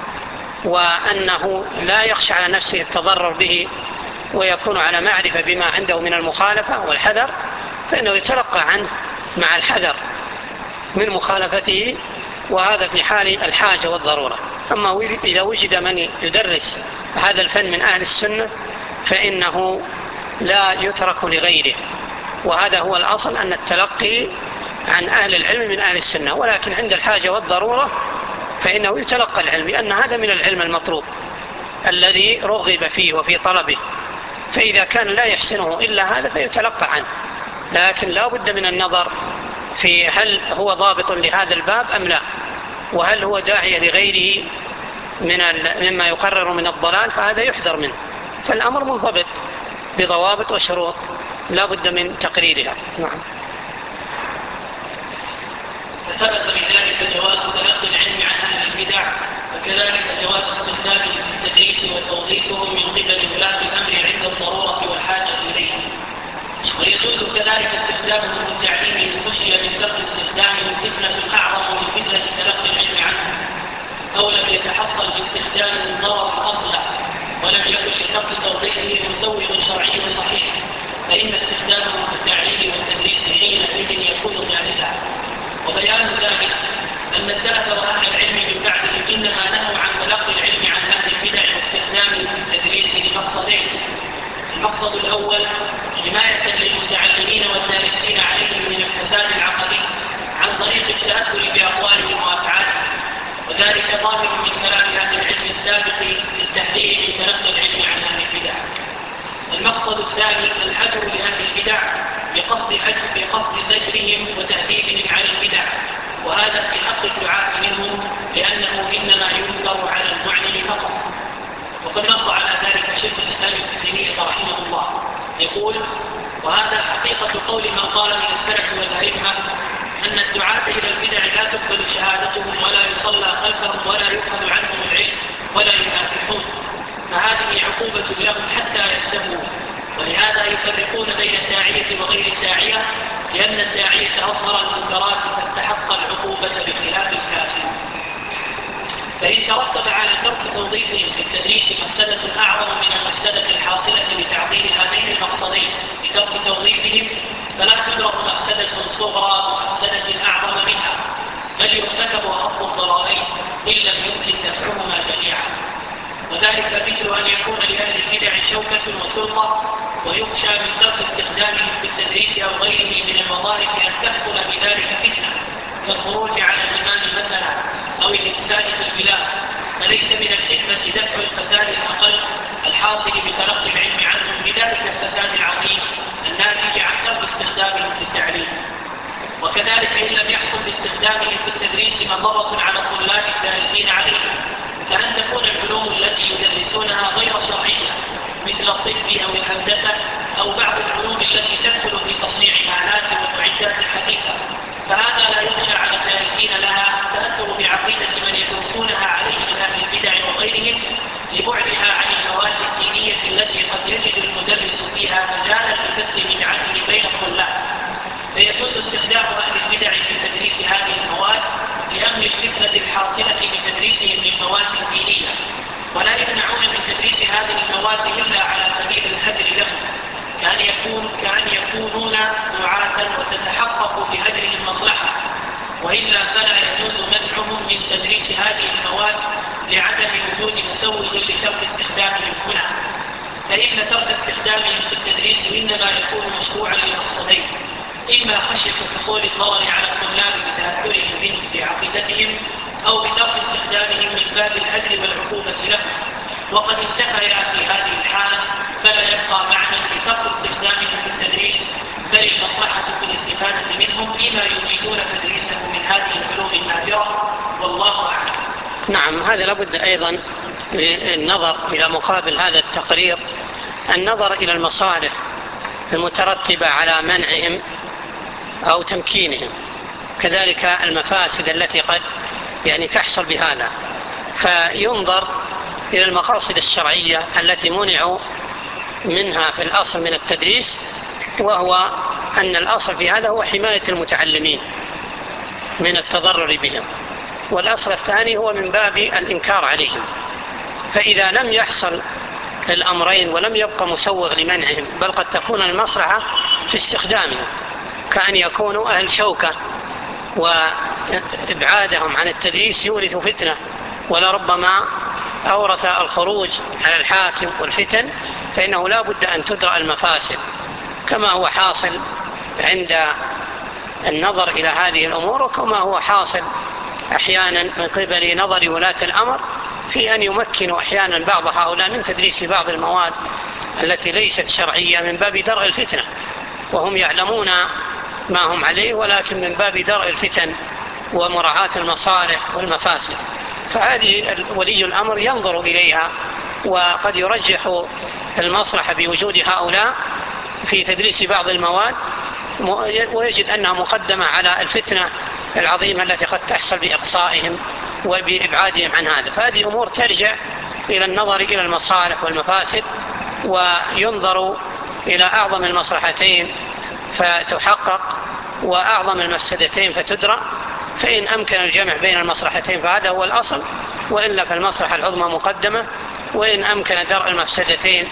وأنه لا يخشى على نفسه التضرر به ويكون على معرفة بما عنده من المخالفة والحذر، فإنه يتلقى عنه مع الحذر من مخالفته، وهذا في حال الحاجة والضرورة. أما إذا وجد من يدرس هذا الفن من أهل السنة فإنه لا يترك لغيره، وهذا هو الأصل أن التلقي عن أهل العلم من أهل السنة، ولكن عند الحاجة والضرورة فإنه يتلقى العلم، لأن هذا من العلم المطلوب الذي رغب فيه وفي طلبه، فإذا كان لا يحسنه إلا هذا فيتلقى عنه. لكن لا بد من النظر في هل هو ضابط لهذا الباب أم لا، وهل هو داعية لغيره مما يقرر من الضلال، فهذا يحذر منه. فالأمر منضبط بضوابط وشروط لا بد من تقريرها. نعم. فثبت بذلك جواز تلقي العلم عن أهل البدع، وكذلك جواز استخدامه في التدريس وتوظيفهم من قبل ولاة الأمر عند الضرورة والحاجة إليه. ويجوز كذلك استخدامه في التعليم إن خشي من ترك استخدامه وغيره مسوغ شرعي صحيح، فإن استخدامه في التعليم والتدريس حينئذ يكون جائزا. وبيان ذلك أن السلف وأهل العلم من بعدهم إنما نهوا عن تلقي العلم عن أهل البدع واستخدامه في التدريس لمقصدين: المقصد الأول حماية للمتعلمين والدارسين عليهم من الفساد العقدي عن طريق التأثر بأقوالهم وأفعالهم، وذلك ظاهر من كلام أهل العلم السابق للتحذير من تلقي العلم عن أهل البدع. المقصد الثاني الحذر لأهل البدع بقصد زجرهم وتهذيبهم عن البدع، وهذا في حق الدعاة منهم، لأنه إنما ينكر على المعلم فقط. وقد نص على ذلك شيخ الإسلام ابن تيمية رحمه الله يقول: وهذا حقيقة قول من قال من السلف والأئمة أن الدعاة إلى البدع لا تقبل شهادتهم ولا يصلى خلفهم ولا يؤخذ عنهم العلم ولا يناكحون، فهذه عقوبة لهم حتى ينتهوا. ولهذا يفرقون بين الداعية وغير الداعية، لأن الداعية أظهر المنكرات فاستحق العقوبة بخلاف الكافر. فإن ترتب على ترك توظيفهم في التدريس مفسدة أعظم من المفسدة الحاصلة لتعطيل هذين المقصدين بترك توظيفهم، فلا تدرك مفسدة صغرى ومفسدة أعظم منها، بل يرتكب أخف الضررين إن لم يمكن دفعهما جميعا. وذلك مثل أن يكون لأهل البدع شوكة وسلطة، ويخشى من ترك استخدامهم في التدريس أو غيره من المظاهر أن تحصل بذلك فتنة كالخروج على الإمام مثلا أو الإفساد في البلاد، فليس من الحكمة دفع الفساد الأقل الحاصل بتلقي العلم عنهم بذلك الفساد العظيم الناتج عن ترك استخدامهم في التعليم. وكذلك إن لم يحصل باستخدامهم في التدريس مضرة على الطلاب الدارسين عليهم، كأن تكون العلوم التي يدرسونها غير شرعية مثل الطب أو الهندسة أو بعض العلوم التي تدخل في تصنيع آلات ومعدات حديثة، فهذا لا يخشى على الدارسين لها التأثر بعقيدة من يدرسونها عليه من أهل البدع وغيرهم لبعدها عن المواد الدينية التي قد يجد المدرس فيها مجالا لبث بدعته بين الطلاب. فيجوز استخدام أهل البدع في تدريس هذه المواد لأمن الفتنة الحاصلة بتدريسهم للمواد الدينية، ولا يمنعون من تدريس هذه المواد إلا على سبيل الهجر لهم، كأن يكونون دعاة وتتحقق بهجرهم المصلحة، وإلا فلا يجوز منعهم من تدريس هذه المواد لعدم وجود مسوغ لترك استخدامهم هنا. فإن ترك استخدامهم في التدريس إنما يكون مشروعا لمقصدين: إما خشية حصول الضرر على الطلاب بتأثرهم منه في عقيدتهم، أو بترك استخدامهم من باب الهجر والعقوبة لهم. وقد انتهيا في هذه الحالة فلا يبقى معنى لترك استخدامهم في التدريس، بل المصلحة في الاستفادة منهم فيما يجيدون تدريسه من هذه العلوم النادرة، والله أعلم. نعم، هذا لابد أيضا النظر إلى مقابل هذا التقرير، النظر إلى المصالح المترتبة على منعهم أو تمكينهم، كذلك المفاسد التي قد تحصل بهذا، فينظر إلى المقاصد الشرعية التي منعوا منها في الأصل من التدريس، وهو أن الأصل في هذا هو حماية المتعلمين من التضرر بهم، والأصل الثاني هو من باب الإنكار عليهم. فإذا لم يحصل الأمرين ولم يبقى مسوغ لمنعهم، بل قد تكون المصلحة في استخدامهم، كأن يكونوا أهل شوكة وإبعادهم عن التدريس يورث فتنة، ولربما أورث الخروج على الحاكم والفتن، فإنه لا بد أن تدرأ المفاسد، كما هو حاصل عند النظر إلى هذه الأمور، وكما هو حاصل أحيانا من قبل نظر ولاة الأمر في أن يمكنوا أحيانا بعض هؤلاء من تدريس بعض المواد التي ليست شرعية من باب درء الفتنة، وهم يعلمون ما هم عليه، ولكن من باب درء الفتن ومراعاة المصالح والمفاسد. فهذه ولي الأمر ينظر إليها، وقد يرجح المصلحة بوجود هؤلاء في تدريس بعض المواد، ويجد أنها مقدمة على الفتنة العظيمة التي قد تحصل بإقصائهم وبإبعادهم عن هذا. فهذه أمور ترجع إلى النظر إلى المصالح والمفاسد، وينظر إلى أعظم المصلحتين فتحقق وأعظم المفسدتين فتدرى، فإن أمكن الجمع بين المصلحتين فهذا هو الأصل، وإلا فالمصلحة العظمى مقدمة، وإن أمكن درء المفسدتين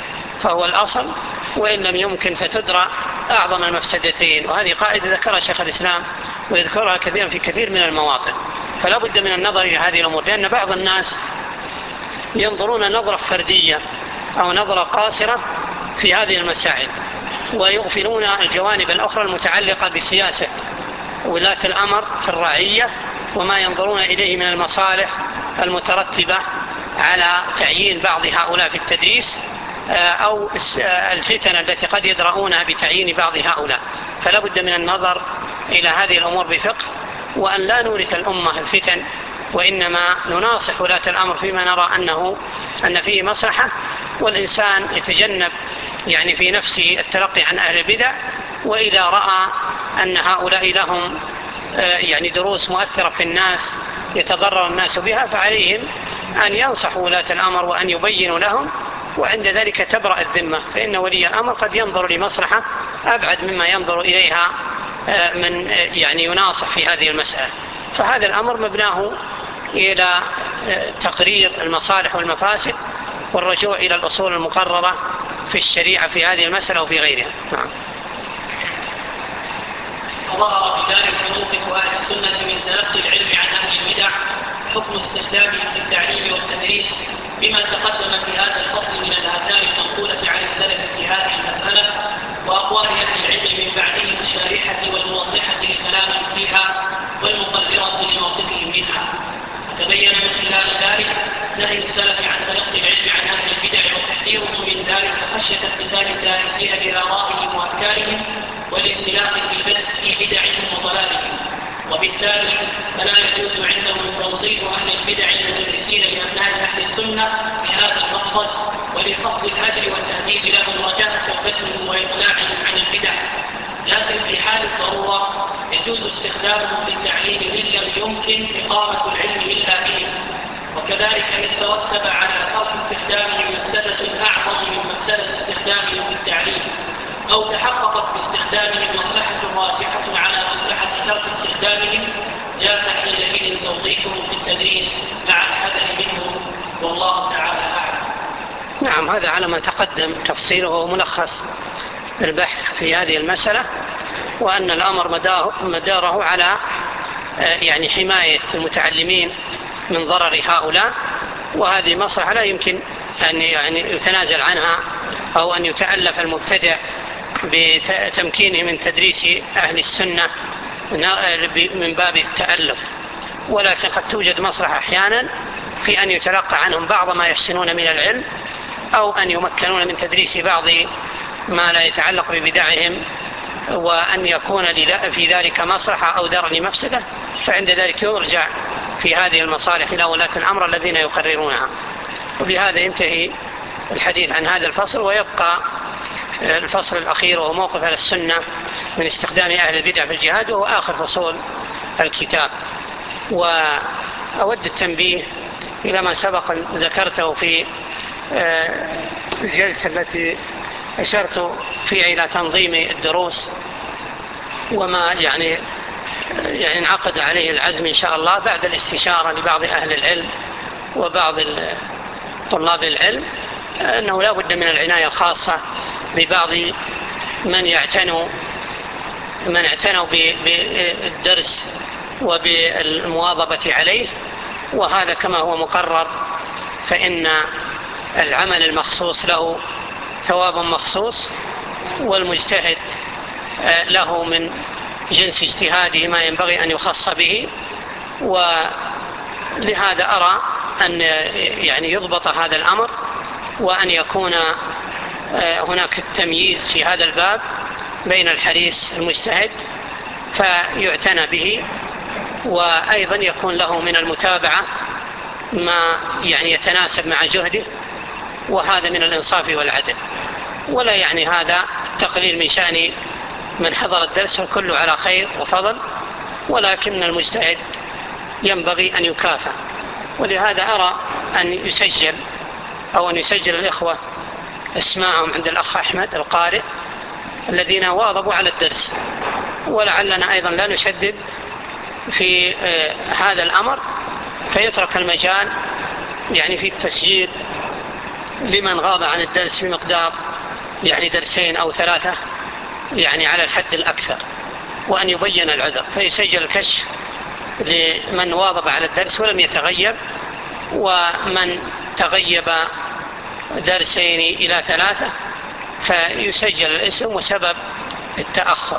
فهو الأصل، وإن لم يمكن فتدرى أعظم المفسدتين. وهذه قاعدة ذكرها شيخ الإسلام ويذكرها كثيرا في كثير من المواطن. فلا بد من النظر إلى هذه الأمور، لأن بعض الناس ينظرون نظرة فردية أو نظرة قاصرة في هذه المسائل، ويغفلون الجوانب الأخرى المتعلقة بسياسة ولاة الأمر في الرعية، وما ينظرون إليه من المصالح المترتبة على تعيين بعض هؤلاء في التدريس، أو الفتن التي قد يدرؤونها بتعيين بعض هؤلاء. فلا بد من النظر إلى هذه الأمور بفقه، وأن لا نورث الأمة الفتن، وإنما نناصح ولاة الأمر فيما نرى أن فيه مصلحة، والإنسان يتجنب يعني في نفسه التلقي عن أهل البدع. وإذا رأى أن هؤلاء لهم يعني دروس مؤثرة في الناس يتضرر الناس بها، فعليهم أن ينصحوا ولاة الأمر وأن يبينوا لهم، وعند ذلك تبرأ الذمة، فإن ولي الأمر قد ينظر لمصلحة أبعد مما ينظر إليها من يعني يناصح في هذه المسألة. فهذا الأمر مبناه إلى تقرير المصالح والمفاسد والرجوع إلى الأصول المقررة في الشريعة في هذه المسألة وفي غيرها. نعم. وظهر بذلك موقف أهل السنة من تلقي العلم عن أهل البدع حكم استخدامه في التعليم والتدريس، بما تقدم في هذا الفصل من الآثار المنقولة عن السلف في هذه المسألة، وأقوال أهل العلم من بعدهم الشارحة والموضحة لكلامهم فيها والمقررة لموقفهم منها. تبين من خلال ذلك نهي السلف عن تلقي العلم عن أهل البدع وتحذيرهم من ذلك خشية اقتتال الدارسين بآرائهم وأفكارهم والانسلاخ في بدعهم وضلالهم. وبالتالي فلا يجوز عندهم توصيف أهل البدع المدرسين لأبناء أهل السنة بهذا المقصد ولقصد الهجر والتهديد لهم رجاء توبتهم وإقلاعهم عن البدع، لكن في حال الضرورة يجوز استخدامهم في التعليم إن لم يمكن إقامة العلم إلا بهم. وكذلك إن ترتب على ترك استخدامهم مفسدة أعظم من مفسدة استخدامهم في التعليم، أو تحققت باستخدامهم مصلحة راجحة على مصلحة ترك استخدامهم، جاز حينئذ توظيفهم في التدريس مع الحذر منهم، والله تعالى أعلم. نعم، هذا على ما تقدم تفصيله وملخص البحث في هذه المسألة، وأن الأمر مداره على يعني حماية المتعلمين من ضرر هؤلاء، وهذه مصلحة لا يمكن أن يعني يتنازل عنها أو أن يتألف المبتدع بتمكينه من تدريس أهل السنة من باب التألف. ولكن قد توجد مصلحة أحيانا في أن يتلقى عنهم بعض ما يحسنون من العلم، أو أن يمكنون من تدريس بعض ما لا يتعلق ببدعهم، وأن يكون في ذلك مصلحة أو درء لمفسدة، فعند ذلك يرجع في هذه المصالح إلى ولاة الأمر الذين يقررونها. وبهذا ينتهي الحديث عن هذا الفصل، ويبقى الفصل الأخير وهو موقف أهل السنة من استخدام أهل البدع في الجهاد، وهو آخر فصول الكتاب. وأود التنبيه إلى ما سبق ذكرته في الجلسة التي أشرت فيها إلى تنظيم الدروس، وما يعني انعقد عليه العزم إن شاء الله بعد الاستشارة لبعض أهل العلم وبعض طلاب العلم، أنه لا بد من العناية الخاصة ببعض من اعتنوا بالدرس وبالمواظبة عليه، وهذا كما هو مقرر، فإن العمل المخصوص له ثواب مخصوص، والمجتهد له من جنس اجتهاده ما ينبغي أن يخص به. ولهذا أرى أن يعني يضبط هذا الأمر، وأن يكون هناك التمييز في هذا الباب بين الحريص المجتهد فيعتنى به، وأيضا يكون له من المتابعة ما يعني يتناسب مع جهده، وهذا من الإنصاف والعدل. ولا يعني هذا تقليل من شأن من حضر الدرس، والكل على خير وفضل، ولكن المجتهد ينبغي أن يكافأ. ولهذا أرى أن يسجل الإخوة اسماعهم عند الأخ أحمد القارئ الذين واظبوا على الدرس، ولعلنا أيضا لا نشدد في هذا الأمر، فيترك المجال يعني في التسجيل لمن غاب عن الدرس بمقدار يعني درسين أو 3 يعني على الحد الأكثر، وأن يبين العذر فيسجل الكشف لمن واظب على الدرس ولم يتغيب، ومن تغيب 2 إلى 3 فيسجل الاسم وسبب التأخر.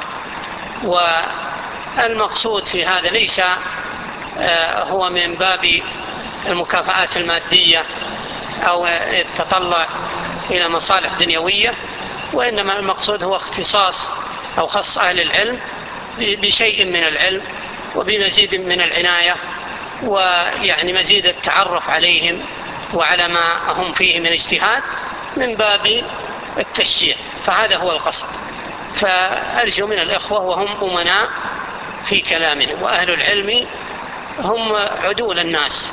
والمقصود في هذا ليس هو من باب المكافآت المادية أو التطلع إلى مصالح دنيوية، وإنما المقصود هو اختصاص أو خص أهل العلم بشيء من العلم وبمزيد من العناية، ويعني مزيد التعرف عليهم وعلى ما هم فيه من اجتهاد من باب التشجيع، فهذا هو القصد. فأرجو من الإخوة وهم أمناء في كلامهم، وأهل العلم هم عدول الناس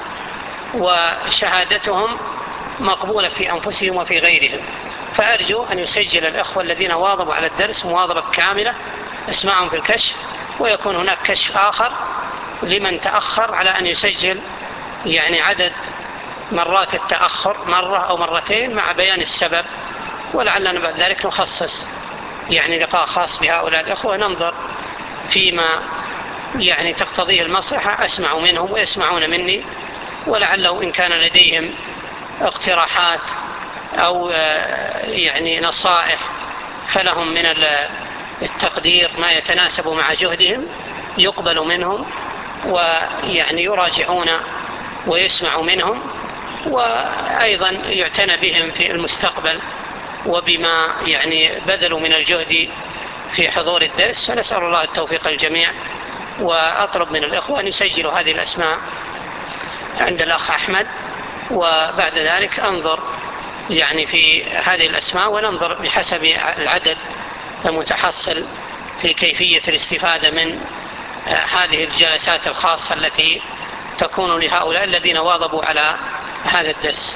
وشهادتهم مقبولة في أنفسهم وفي غيرهم، فأرجو أن يسجل الإخوة الذين واظبوا على الدرس مواظبة كاملة اسمعهم في الكشف، ويكون هناك كشف آخر لمن تأخر على أن يسجل يعني عدد مرات التأخر 1 أو 2 مع بيان السبب، ولعلنا بعد ذلك نخصص يعني لقاء خاص بهؤلاء الإخوة ننظر فيما يعني تقتضيه المصلحة، أسمع منهم ويسمعون مني، ولعله إن كان لديهم اقتراحات أو يعني نصائح فلهم من التقدير ما يتناسب مع جهدهم يقبل منهم، ويعني يراجعون ويسمع منهم، وأيضا يعتنى بهم في المستقبل وبما يعني بذلوا من الجهد في حضور الدرس. فنسأل الله التوفيق الجميع، وأطلب من الإخوة أن يسجلوا هذه الأسماء عند الأخ أحمد، وبعد ذلك أنظر يعني في هذه الأسماء وننظر بحسب العدد المتحصل في كيفية الاستفادة من هذه الجلسات الخاصة التي تكون لهؤلاء الذين واظبوا على هذا الدرس.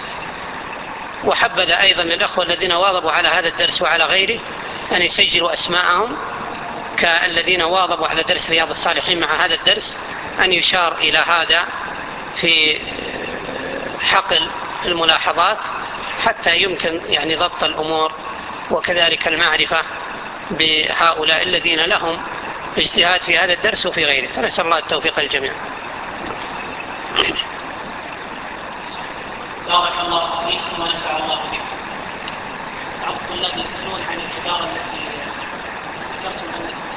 وحبذا أيضا للأخوة الذين واظبوا على هذا الدرس وعلى غيره أن يسجلوا أسماءهم كالذين واظبوا على درس رياض الصالحين مع هذا الدرس، أن يشار إلى هذا في حقل الملاحظات حتى يمكن يعني ضبط الأمور، وكذلك المعرفة بهؤلاء الذين لهم اجتهاد في هذا الدرس وفي غيره. فنسأل الله التوفيق الجميع. بارك الله فيكم ونفع الله بكم. بعض الطلاب يسألون عن العبارة التي ذكرتم أنكم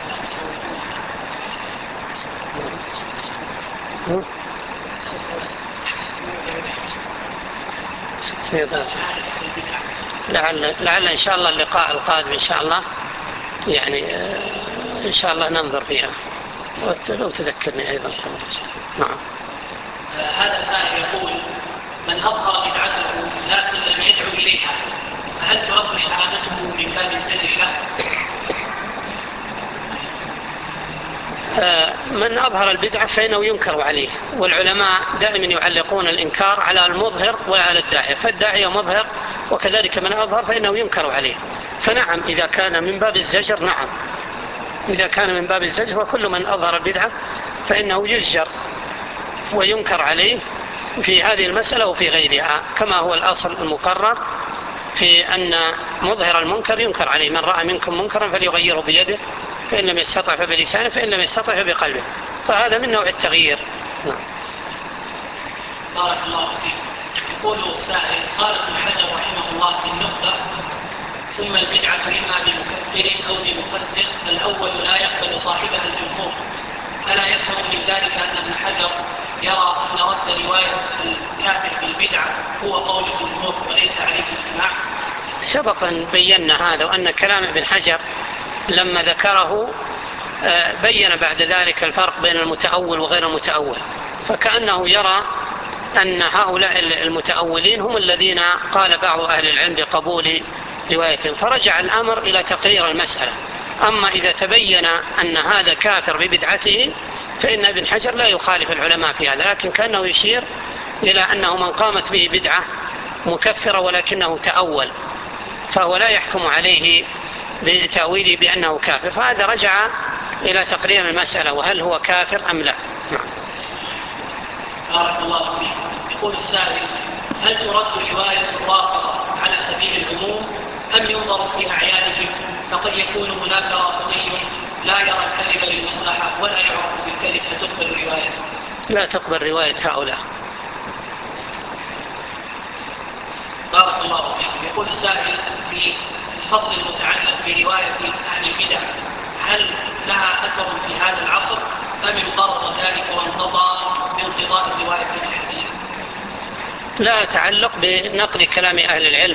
لعل إن شاء الله اللقاء القادم إن شاء الله يعني إن شاء الله ننظر فيها، ولو تذكرني أيضا. نعم. هذا سائل يقول: من أظهر بدعته لكن لم يدعو إليها هل ترد شهادته من باب الزجر له؟ من أظهر البدعة فإنه ينكر عليه، والعلماء دائما يعلقون الإنكار على المظهر وعلى الداعية، فالداعية مظهر وكذلك من أظهر فإنه ينكر عليه. فنعم إذا كان من باب الزجر، نعم إذا كان من باب الزجر وكل من أظهر البدعة فإنه يزجر وينكر عليه في هذه المسألة وفي غيرها، كما هو الأصل المقرر في أن مظهر المنكر ينكر عليه. من رأى منكم منكرا فليغيره بيده، فإن لم يستطع فبلسانه، فإن لم يستطع فبقلبه، فهذا من نوع التغيير. بارك الله فيك. يقول السائل: قال ابن حجر رحمه الله في النخبة: ثم البدعة إما بمكفر أو بمفسق، الأول لا يقبل صاحبها الجمهور. ألا يفهم من ذلك أن ابن حجر يرى أن رد رواية الكافر بالبدعة هو قول الجمهور وليس عليه الإجماع؟ سبقا بينا هذا، وأن كلام ابن حجر لما ذكره بين بعد ذلك الفرق بين المتأول وغير المتأول، فكأنه يرى أن هؤلاء المتأولين هم الذين قال بعض أهل العلم بقبول روايتهم، فرجع الأمر إلى تقرير المسألة. أما إذا تبين أن هذا كافر ببدعته فإن ابن حجر لا يخالف العلماء في هذا، لكن كأنه يشير إلى أنه من قامت به بدعة مكفرة ولكنه تأول فهو لا يحكم عليه بتأويله بأنه كافر، فهذا رجع إلى تقرير المسألة وهل هو كافر أم لا. بارك الله فيك. يقول السائل: هل ترد رواية الرافضة على سبيل العموم أم ينظر في أعيانهم؟ فقد يكون هناك رافضي لا يرى الكذب للمصلحة ولا يعرف بالكذب، فتقبل روايته؟ لا تقبل رواية هؤلاء. بارك الله فيكم. يقول السائل في الفصل المتعلق برواية أهل البدع، هل لها أثر في هذا العصر أم انقرض ذلك وانقضى بانقضاء رواية الحديث؟ لا تعلق بنقل كلام أهل العلم،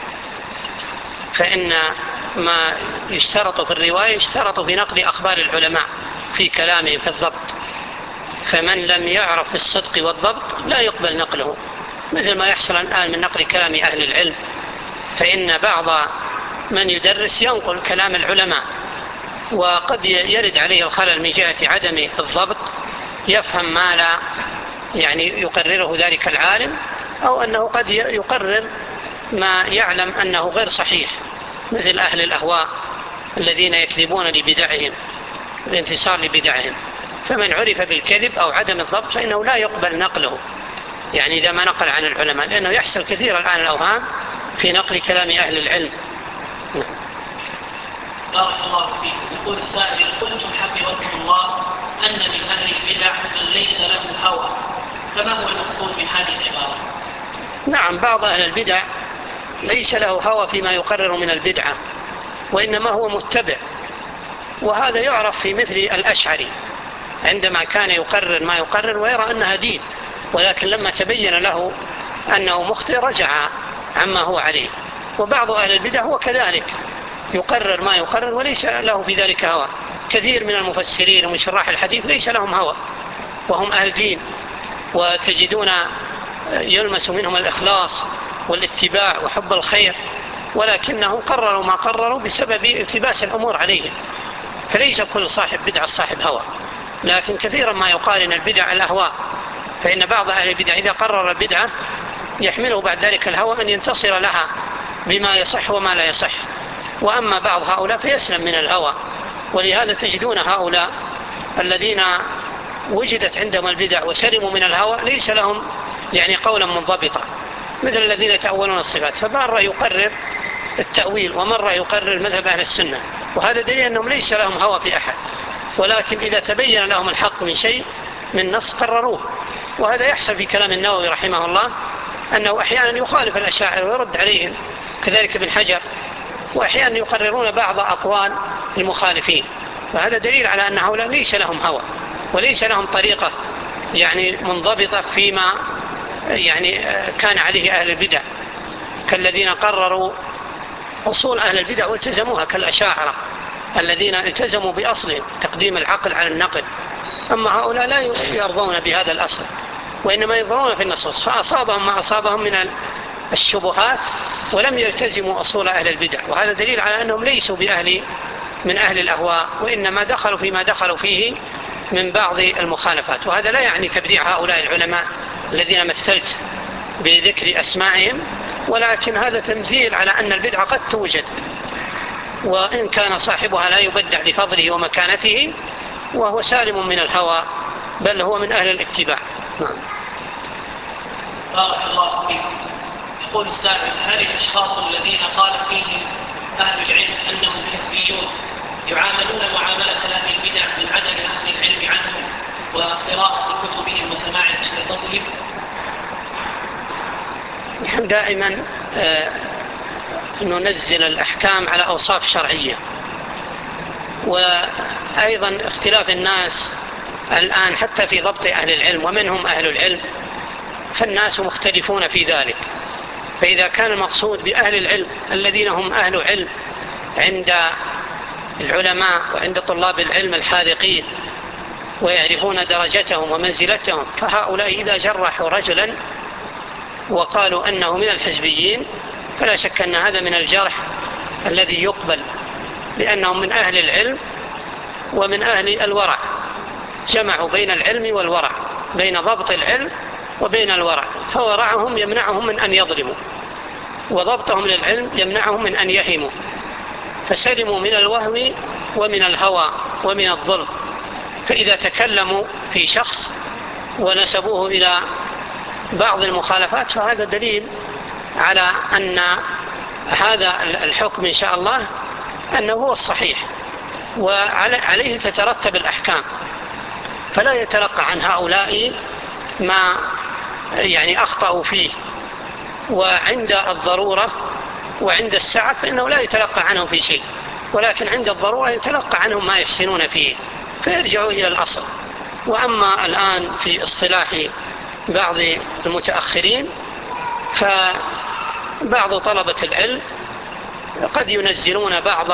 فإن ما يشترط في الرواية يشترط في نقل أخبار العلماء في كلامهم في الضبط، فمن لم يعرف الصدق والضبط لا يقبل نقله، مثل ما يحصل الآن من نقل كلام أهل العلم، فإن بعض من يدرس ينقل كلام العلماء وقد يرد عليه الخلل من جهة عدم الضبط، يفهم ما لا يقرره ذلك العالم، أو أنه قد يقرر ما يعلم أنه غير صحيح، مثل أهل الأهواء الذين يكذبون لبدعهم الانتصار لبدعهم، فمن عرف بالكذب أو عدم الضبط فإنه لا يقبل نقله، إذا ما نقل عن العلماء، لأنه يحصل كثيرا الآن الأوهام في نقل كلام أهل العلم. بارك الله فيكم. يقول السائل: قلتم حفظكم الله أن من أهل البدع من ليس له هوى، فما هو المقصود من هذه العبارة؟ نعم، بعض أهل البدع ليس له هوى فيما يقرر من البدعة، وإنما هو متبع، وهذا يعرف في مثل الأشعري عندما كان يقرر ما يقرر ويرى أنها دين، ولكن لما تبين له أنه مخطئ رجع عما هو عليه. وبعض أهل البدع هو كذلك، يقرر ما يقرر وليس له في ذلك هوى. كثير من المفسرين ومن شراح الحديث ليس لهم هوى وهم أهل دين، وتجدون يلمس منهم الإخلاص والاتباع وحب الخير، ولكنهم قرروا ما قرروا بسبب التباس الأمور عليهم. فليس كل صاحب بدعة صاحب هوى، لكن كثيرا ما يقارن البدع الأهواء، فإن بعض أهل البدع إذا قرر البدعة يحمله بعد ذلك الهوى أن ينتصر لها بما يصح وما لا يصح، وأما بعض هؤلاء فيسلم من الهوى. ولهذا تجدون هؤلاء الذين وجدت عندهم البدع وسلموا من الهوى ليس لهم قولا منضبطا، مثل الذين يتأولون الصفات، فمرة يقرر التأويل ومرة يقرر مذهب أهل السنة، وهذا دليل أنهم ليس لهم هوى في أحد، ولكن إذا تبين لهم الحق من شيء من نص قرروه. وهذا يحصل في كلام النووي رحمه الله، أنه أحيانا يخالف الأشاعرة ويرد عليهم، كذلك ابن حجر، وأحيانا يقررون بعض أقوال المخالفين، وهذا دليل على أن هؤلاء ليس لهم هوى وليس لهم طريقة منضبطة فيما كان عليه أهل البدع، كالذين قرروا أصول أهل البدع والتزموها، كالأشاعرة الذين التزموا بأصلهم تقديم العقل على النقل. أما هؤلاء لا يرضون بهذا الأصل، وإنما ينظرون في النصوص، فأصابهم ما أصابهم من الشبهات ولم يلتزموا أصول أهل البدع، وهذا دليل على أنهم ليسوا من أهل الأهواء، وإنما دخلوا فيما دخلوا فيه من بعض المخالفات. وهذا لا يعني تبديع هؤلاء العلماء الذين مثلت بذكر أسمائهم، ولكن هذا تمثيل على أن البدعة قد توجد، وإن كان صاحبها لا يبدع لفضله ومكانته، وهو سالم من الهوى، بل هو من أهل الاتباع. بارك الله فيكم. يقول السائل: هل الأشخاص الذين قال فيهم أهل العلم أنهم حزبيون يعاملون معاملة أهل البدع من عدم أخذ العلم عنهم وقراءة كتبهم وسماع أشرطتهم؟ نحن دائما ننزل الأحكام على أوصاف شرعية، وأيضا اختلاف الناس الآن حتى في ضبط أهل العلم، ومنهم أهل العلم، فالناس مختلفون في ذلك. فإذا كان المقصود بأهل العلم الذين هم أهل علم عند العلماء وعند طلاب العلم الحاذقين ويعرفون درجتهم ومنزلتهم، فهؤلاء إذا جرحوا رجلا وقالوا أنه من الحزبيين فلا شك أن هذا من الجرح الذي يقبل، لأنهم من أهل العلم ومن أهل الورع، جمعوا بين العلم والورع، بين ضبط العلم وبين الورع، فورعهم يمنعهم من أن يظلموا، وضبطهم للعلم يمنعهم من أن يهموا، فسلموا من الوهم ومن الهوى ومن الظلم. فإذا تكلموا في شخص ونسبوه إلى بعض المخالفات فهذا دليل على أن هذا الحكم إن شاء الله أنه هو الصحيح، وعليه تترتب الأحكام، فلا يتلقى عن هؤلاء ما يعني أخطأوا فيه، وعند الضرورة وعند السعة فإنه لا يتلقى عنهم في شيء، ولكن عند الضرورة يتلقى عنهم ما يحسنون فيه فيرجعوا إلى الأصل. وأما الآن في اصطلاح بعض المتأخرين، فبعض طلبة العلم قد ينزلون بعض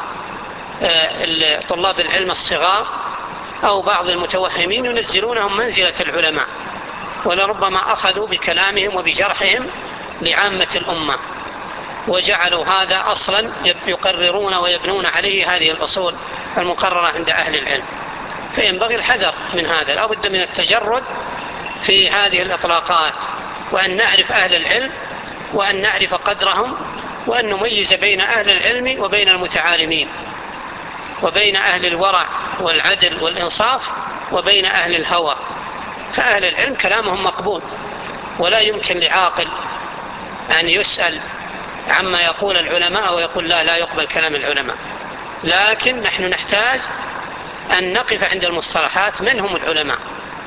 طلاب العلم الصغار أو بعض المتوهمين ينزلونهم منزلة العلماء، ولربما أخذوا بكلامهم وبجرحهم لعامة الأمة، وجعلوا هذا أصلا يقررون ويبنون عليه هذه الأصول المقررة عند أهل العلم. فينبغي الحذر من هذا، لا بد من التجرد في هذه الإطلاقات، وأن نعرف أهل العلم وأن نعرف قدرهم، وأن نميز بين أهل العلم وبين المتعالمين، وبين أهل الورع والعدل والإنصاف وبين أهل الهوى. فأهل العلم كلامهم مقبول، ولا يمكن لعاقل أن يسأل عما يقول العلماء ويقول لا يقبل كلام العلماء. لكن نحن نحتاج أن نقف عند المصطلحات، من هم العلماء،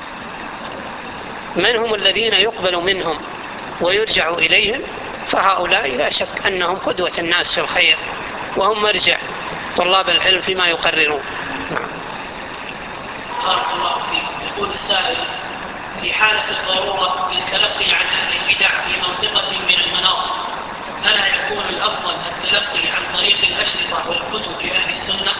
من هم الذين يقبل منهم ويرجع إليهم، فهؤلاء لا شك أنهم قدوة الناس في الخير، وهم مرجع طلاب العلم فيما يقررون. بارك الله فيك. يقول السائل: في حالة الضرورة للتلقي عن أهل البدع في منطقة من المناطق، ألا يكون الأفضل التلقي عن طريق الأشرطة والكتب لأهل السنة؟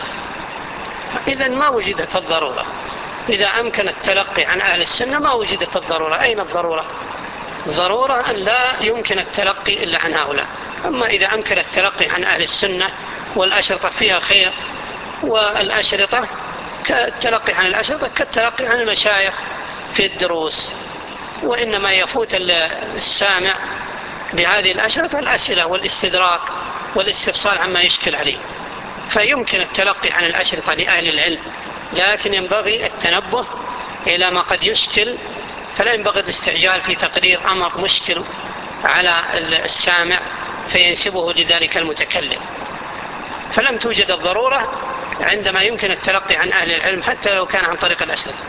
إذن ما وجدت الضرورة. إذا أمكن التلقي عن أهل السنة ما وجدت الضرورة. أين الضرورة؟ الضرورة أن لا يمكن التلقي إلا عن هؤلاء. أما إذا أمكن التلقي عن أهل السنة والأشرطة فيها خير، والأشرطة كالتلقي عن الأشرطة كالتلقي عن المشايخ في الدروس، وإنما يفوت السامع بهذه الأشرطة الأسئلة والاستدراك والاستفصال عما يشكل عليه. فيمكن التلقي عن الأشرطة لأهل العلم، لكن ينبغي التنبه إلى ما قد يشكل، فلا ينبغي الاستعجال في تقرير أمر مشكل على السامع فينسبه لذلك المتكلم. فلم توجد الضرورة عندما يمكن التلقي عن أهل العلم حتى لو كان عن طريق الأشرطة.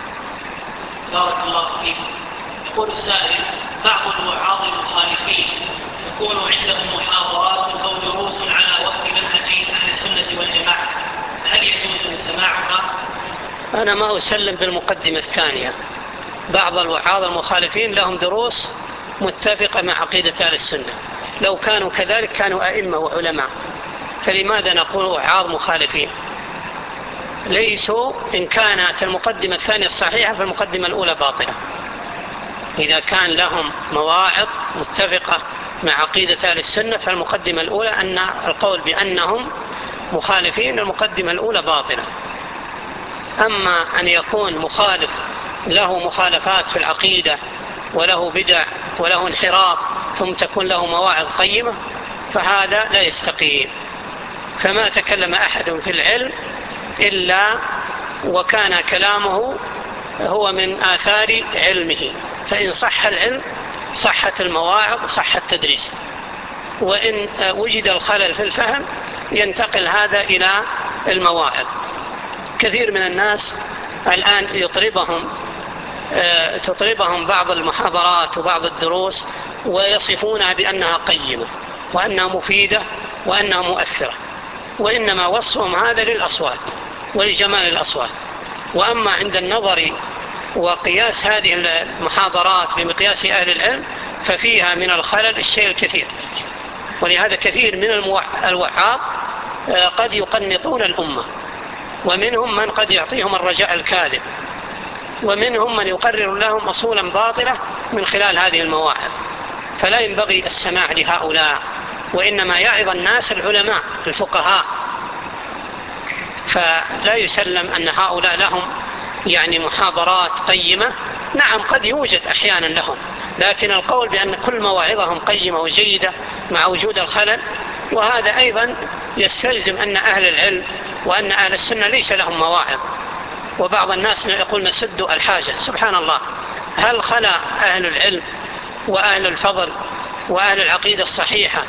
بارك الله فيك. يقول السائل: بعض الوعاظ المخالفين تكون عندهم محاضرات أو دروس على وفق منهج أهل السنة والجماعة، هل يجوز سماعها؟ أنا ما أسلم بالمقدمة الثانية. بعض الوعاظ المخالفين لهم دروس متفقة مع عقيدة أهل السنة، لو كانوا كذلك كانوا أئمة وعلماء، فلماذا نقول وعاظ مخالفين؟ ليسوا. إن كانت المقدمة الثانية الصحيحة فالمقدمة الأولى باطلة. إذا كان لهم مواعظ متفقة مع عقيدة أهل السنة فالمقدمة الأولى أن القول بأنهم مخالفين، المقدمة الأولى باطلة. أما أن يكون مخالف له مخالفات في العقيدة وله بدع وله انحراف ثم تكون له مواعظ قيمة، فهذا لا يستقيم. فما تكلم أحد في العلم إلا وكان كلامه هو من آثار علمه، فإن صح العلم صحت المواعظ صح التدريس، وإن وجد الخلل في الفهم ينتقل هذا إلى المواعظ. كثير من الناس الآن تطربهم بعض المحاضرات وبعض الدروس ويصفونها بأنها قيمة وأنها مفيدة وأنها مؤثرة، وإنما وصفهم هذا للأصوات ولجمال الأصوات. وأما عند النظر وقياس هذه المحاضرات بمقياس أهل العلم ففيها من الخلل الشيء الكثير. ولهذا كثير من الوعاظ قد يقنطون الأمة، ومنهم من قد يعطيهم الرجاء الكاذب، ومنهم من يقرر لهم أصولا باطلة من خلال هذه المواعظ. فلا ينبغي السماع لهؤلاء، وإنما يعظ الناس العلماء الفقهاء. فلا يسلم أن هؤلاء لهم يعني محاضرات قيمة. نعم قد يوجد أحيانا لهم، لكن القول بأن كل مواعظهم قيمة وجيدة مع وجود الخلل، وهذا أيضا يستلزم أن أهل العلم وأن أهل السنة ليس لهم مواعظ. وبعض الناس يقول نسد الحاجة. سبحان الله، هل خلا أهل العلم وأهل الفضل وأهل العقيدة الصحيحة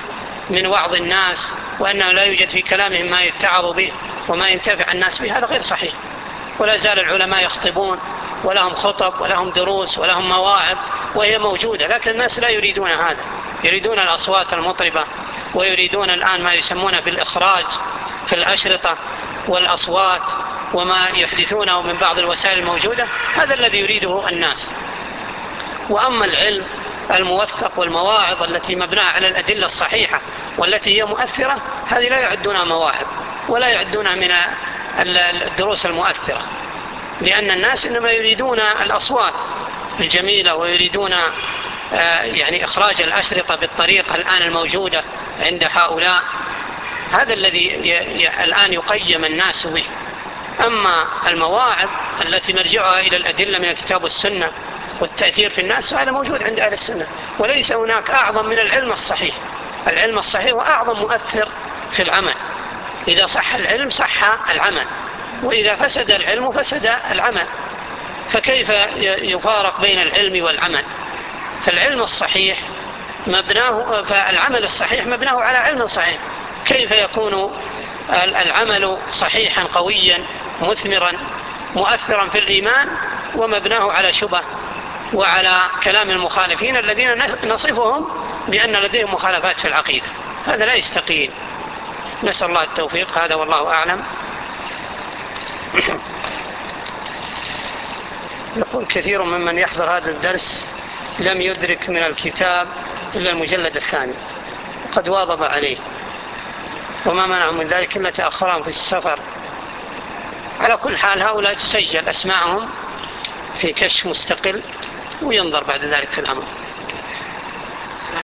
من وعظ الناس وأنه لا يوجد في كلامهم ما يتعظ به وما ينتفع الناس به، هذا غير صحيح. ولا زال العلماء يخطبون ولهم خطب ولهم دروس ولهم مواعظ وهي موجودة، لكن الناس لا يريدون هذا، يريدون الأصوات المطربة، ويريدون الآن ما يسمونه بالإخراج في الأشرطة والأصوات وما يحدثونه من بعض الوسائل الموجودة، هذا الذي يريده الناس. وأما العلم الموثق والمواعظ التي مبناها على الأدلة الصحيحة والتي هي مؤثرة، هذه لا يعدونها مواعظ ولا يعدونها من الدروس المؤثرة، لأن الناس إنما يريدون الأصوات الجميلة ويريدون يعني إخراج الأشرطة بالطريقة الآن الموجودة عند هؤلاء. هذا الذي الآن يقيم الناس به. أما المواعظ التي مرجعها إلى الأدلة من الكتاب والسنة والتأثير في الناس، هذا موجود عند أهل السنة، وليس هناك أعظم من العلم الصحيح. العلم الصحيح هو أعظم مؤثر في العمل. إذا صح العلم صح العمل، وإذا فسد العلم فسد العمل، فكيف يفارق بين العلم والعمل؟ فالعلم الصحيح مبناه، فالعمل الصحيح مبناه على علم صحيح. كيف يكون العمل صحيحا قويا مثمرا مؤثرا في الإيمان ومبناه على شبه وعلى كلام المخالفين الذين نصفهم بأن لديهم مخالفات في العقيدة؟ هذا لا يستقيم. نسأل الله التوفيق، هذا والله أعلم. يقول كثير ممن يحضر هذا الدرس لم يدرك من الكتاب إلا المجلد الثاني وقد واظب عليه، وما منعهم من ذلك إلا تأخرهم في السفر. على كل حال هؤلاء تسجل أسماءهم في كشف مستقل وينظر بعد ذلك في الأمر.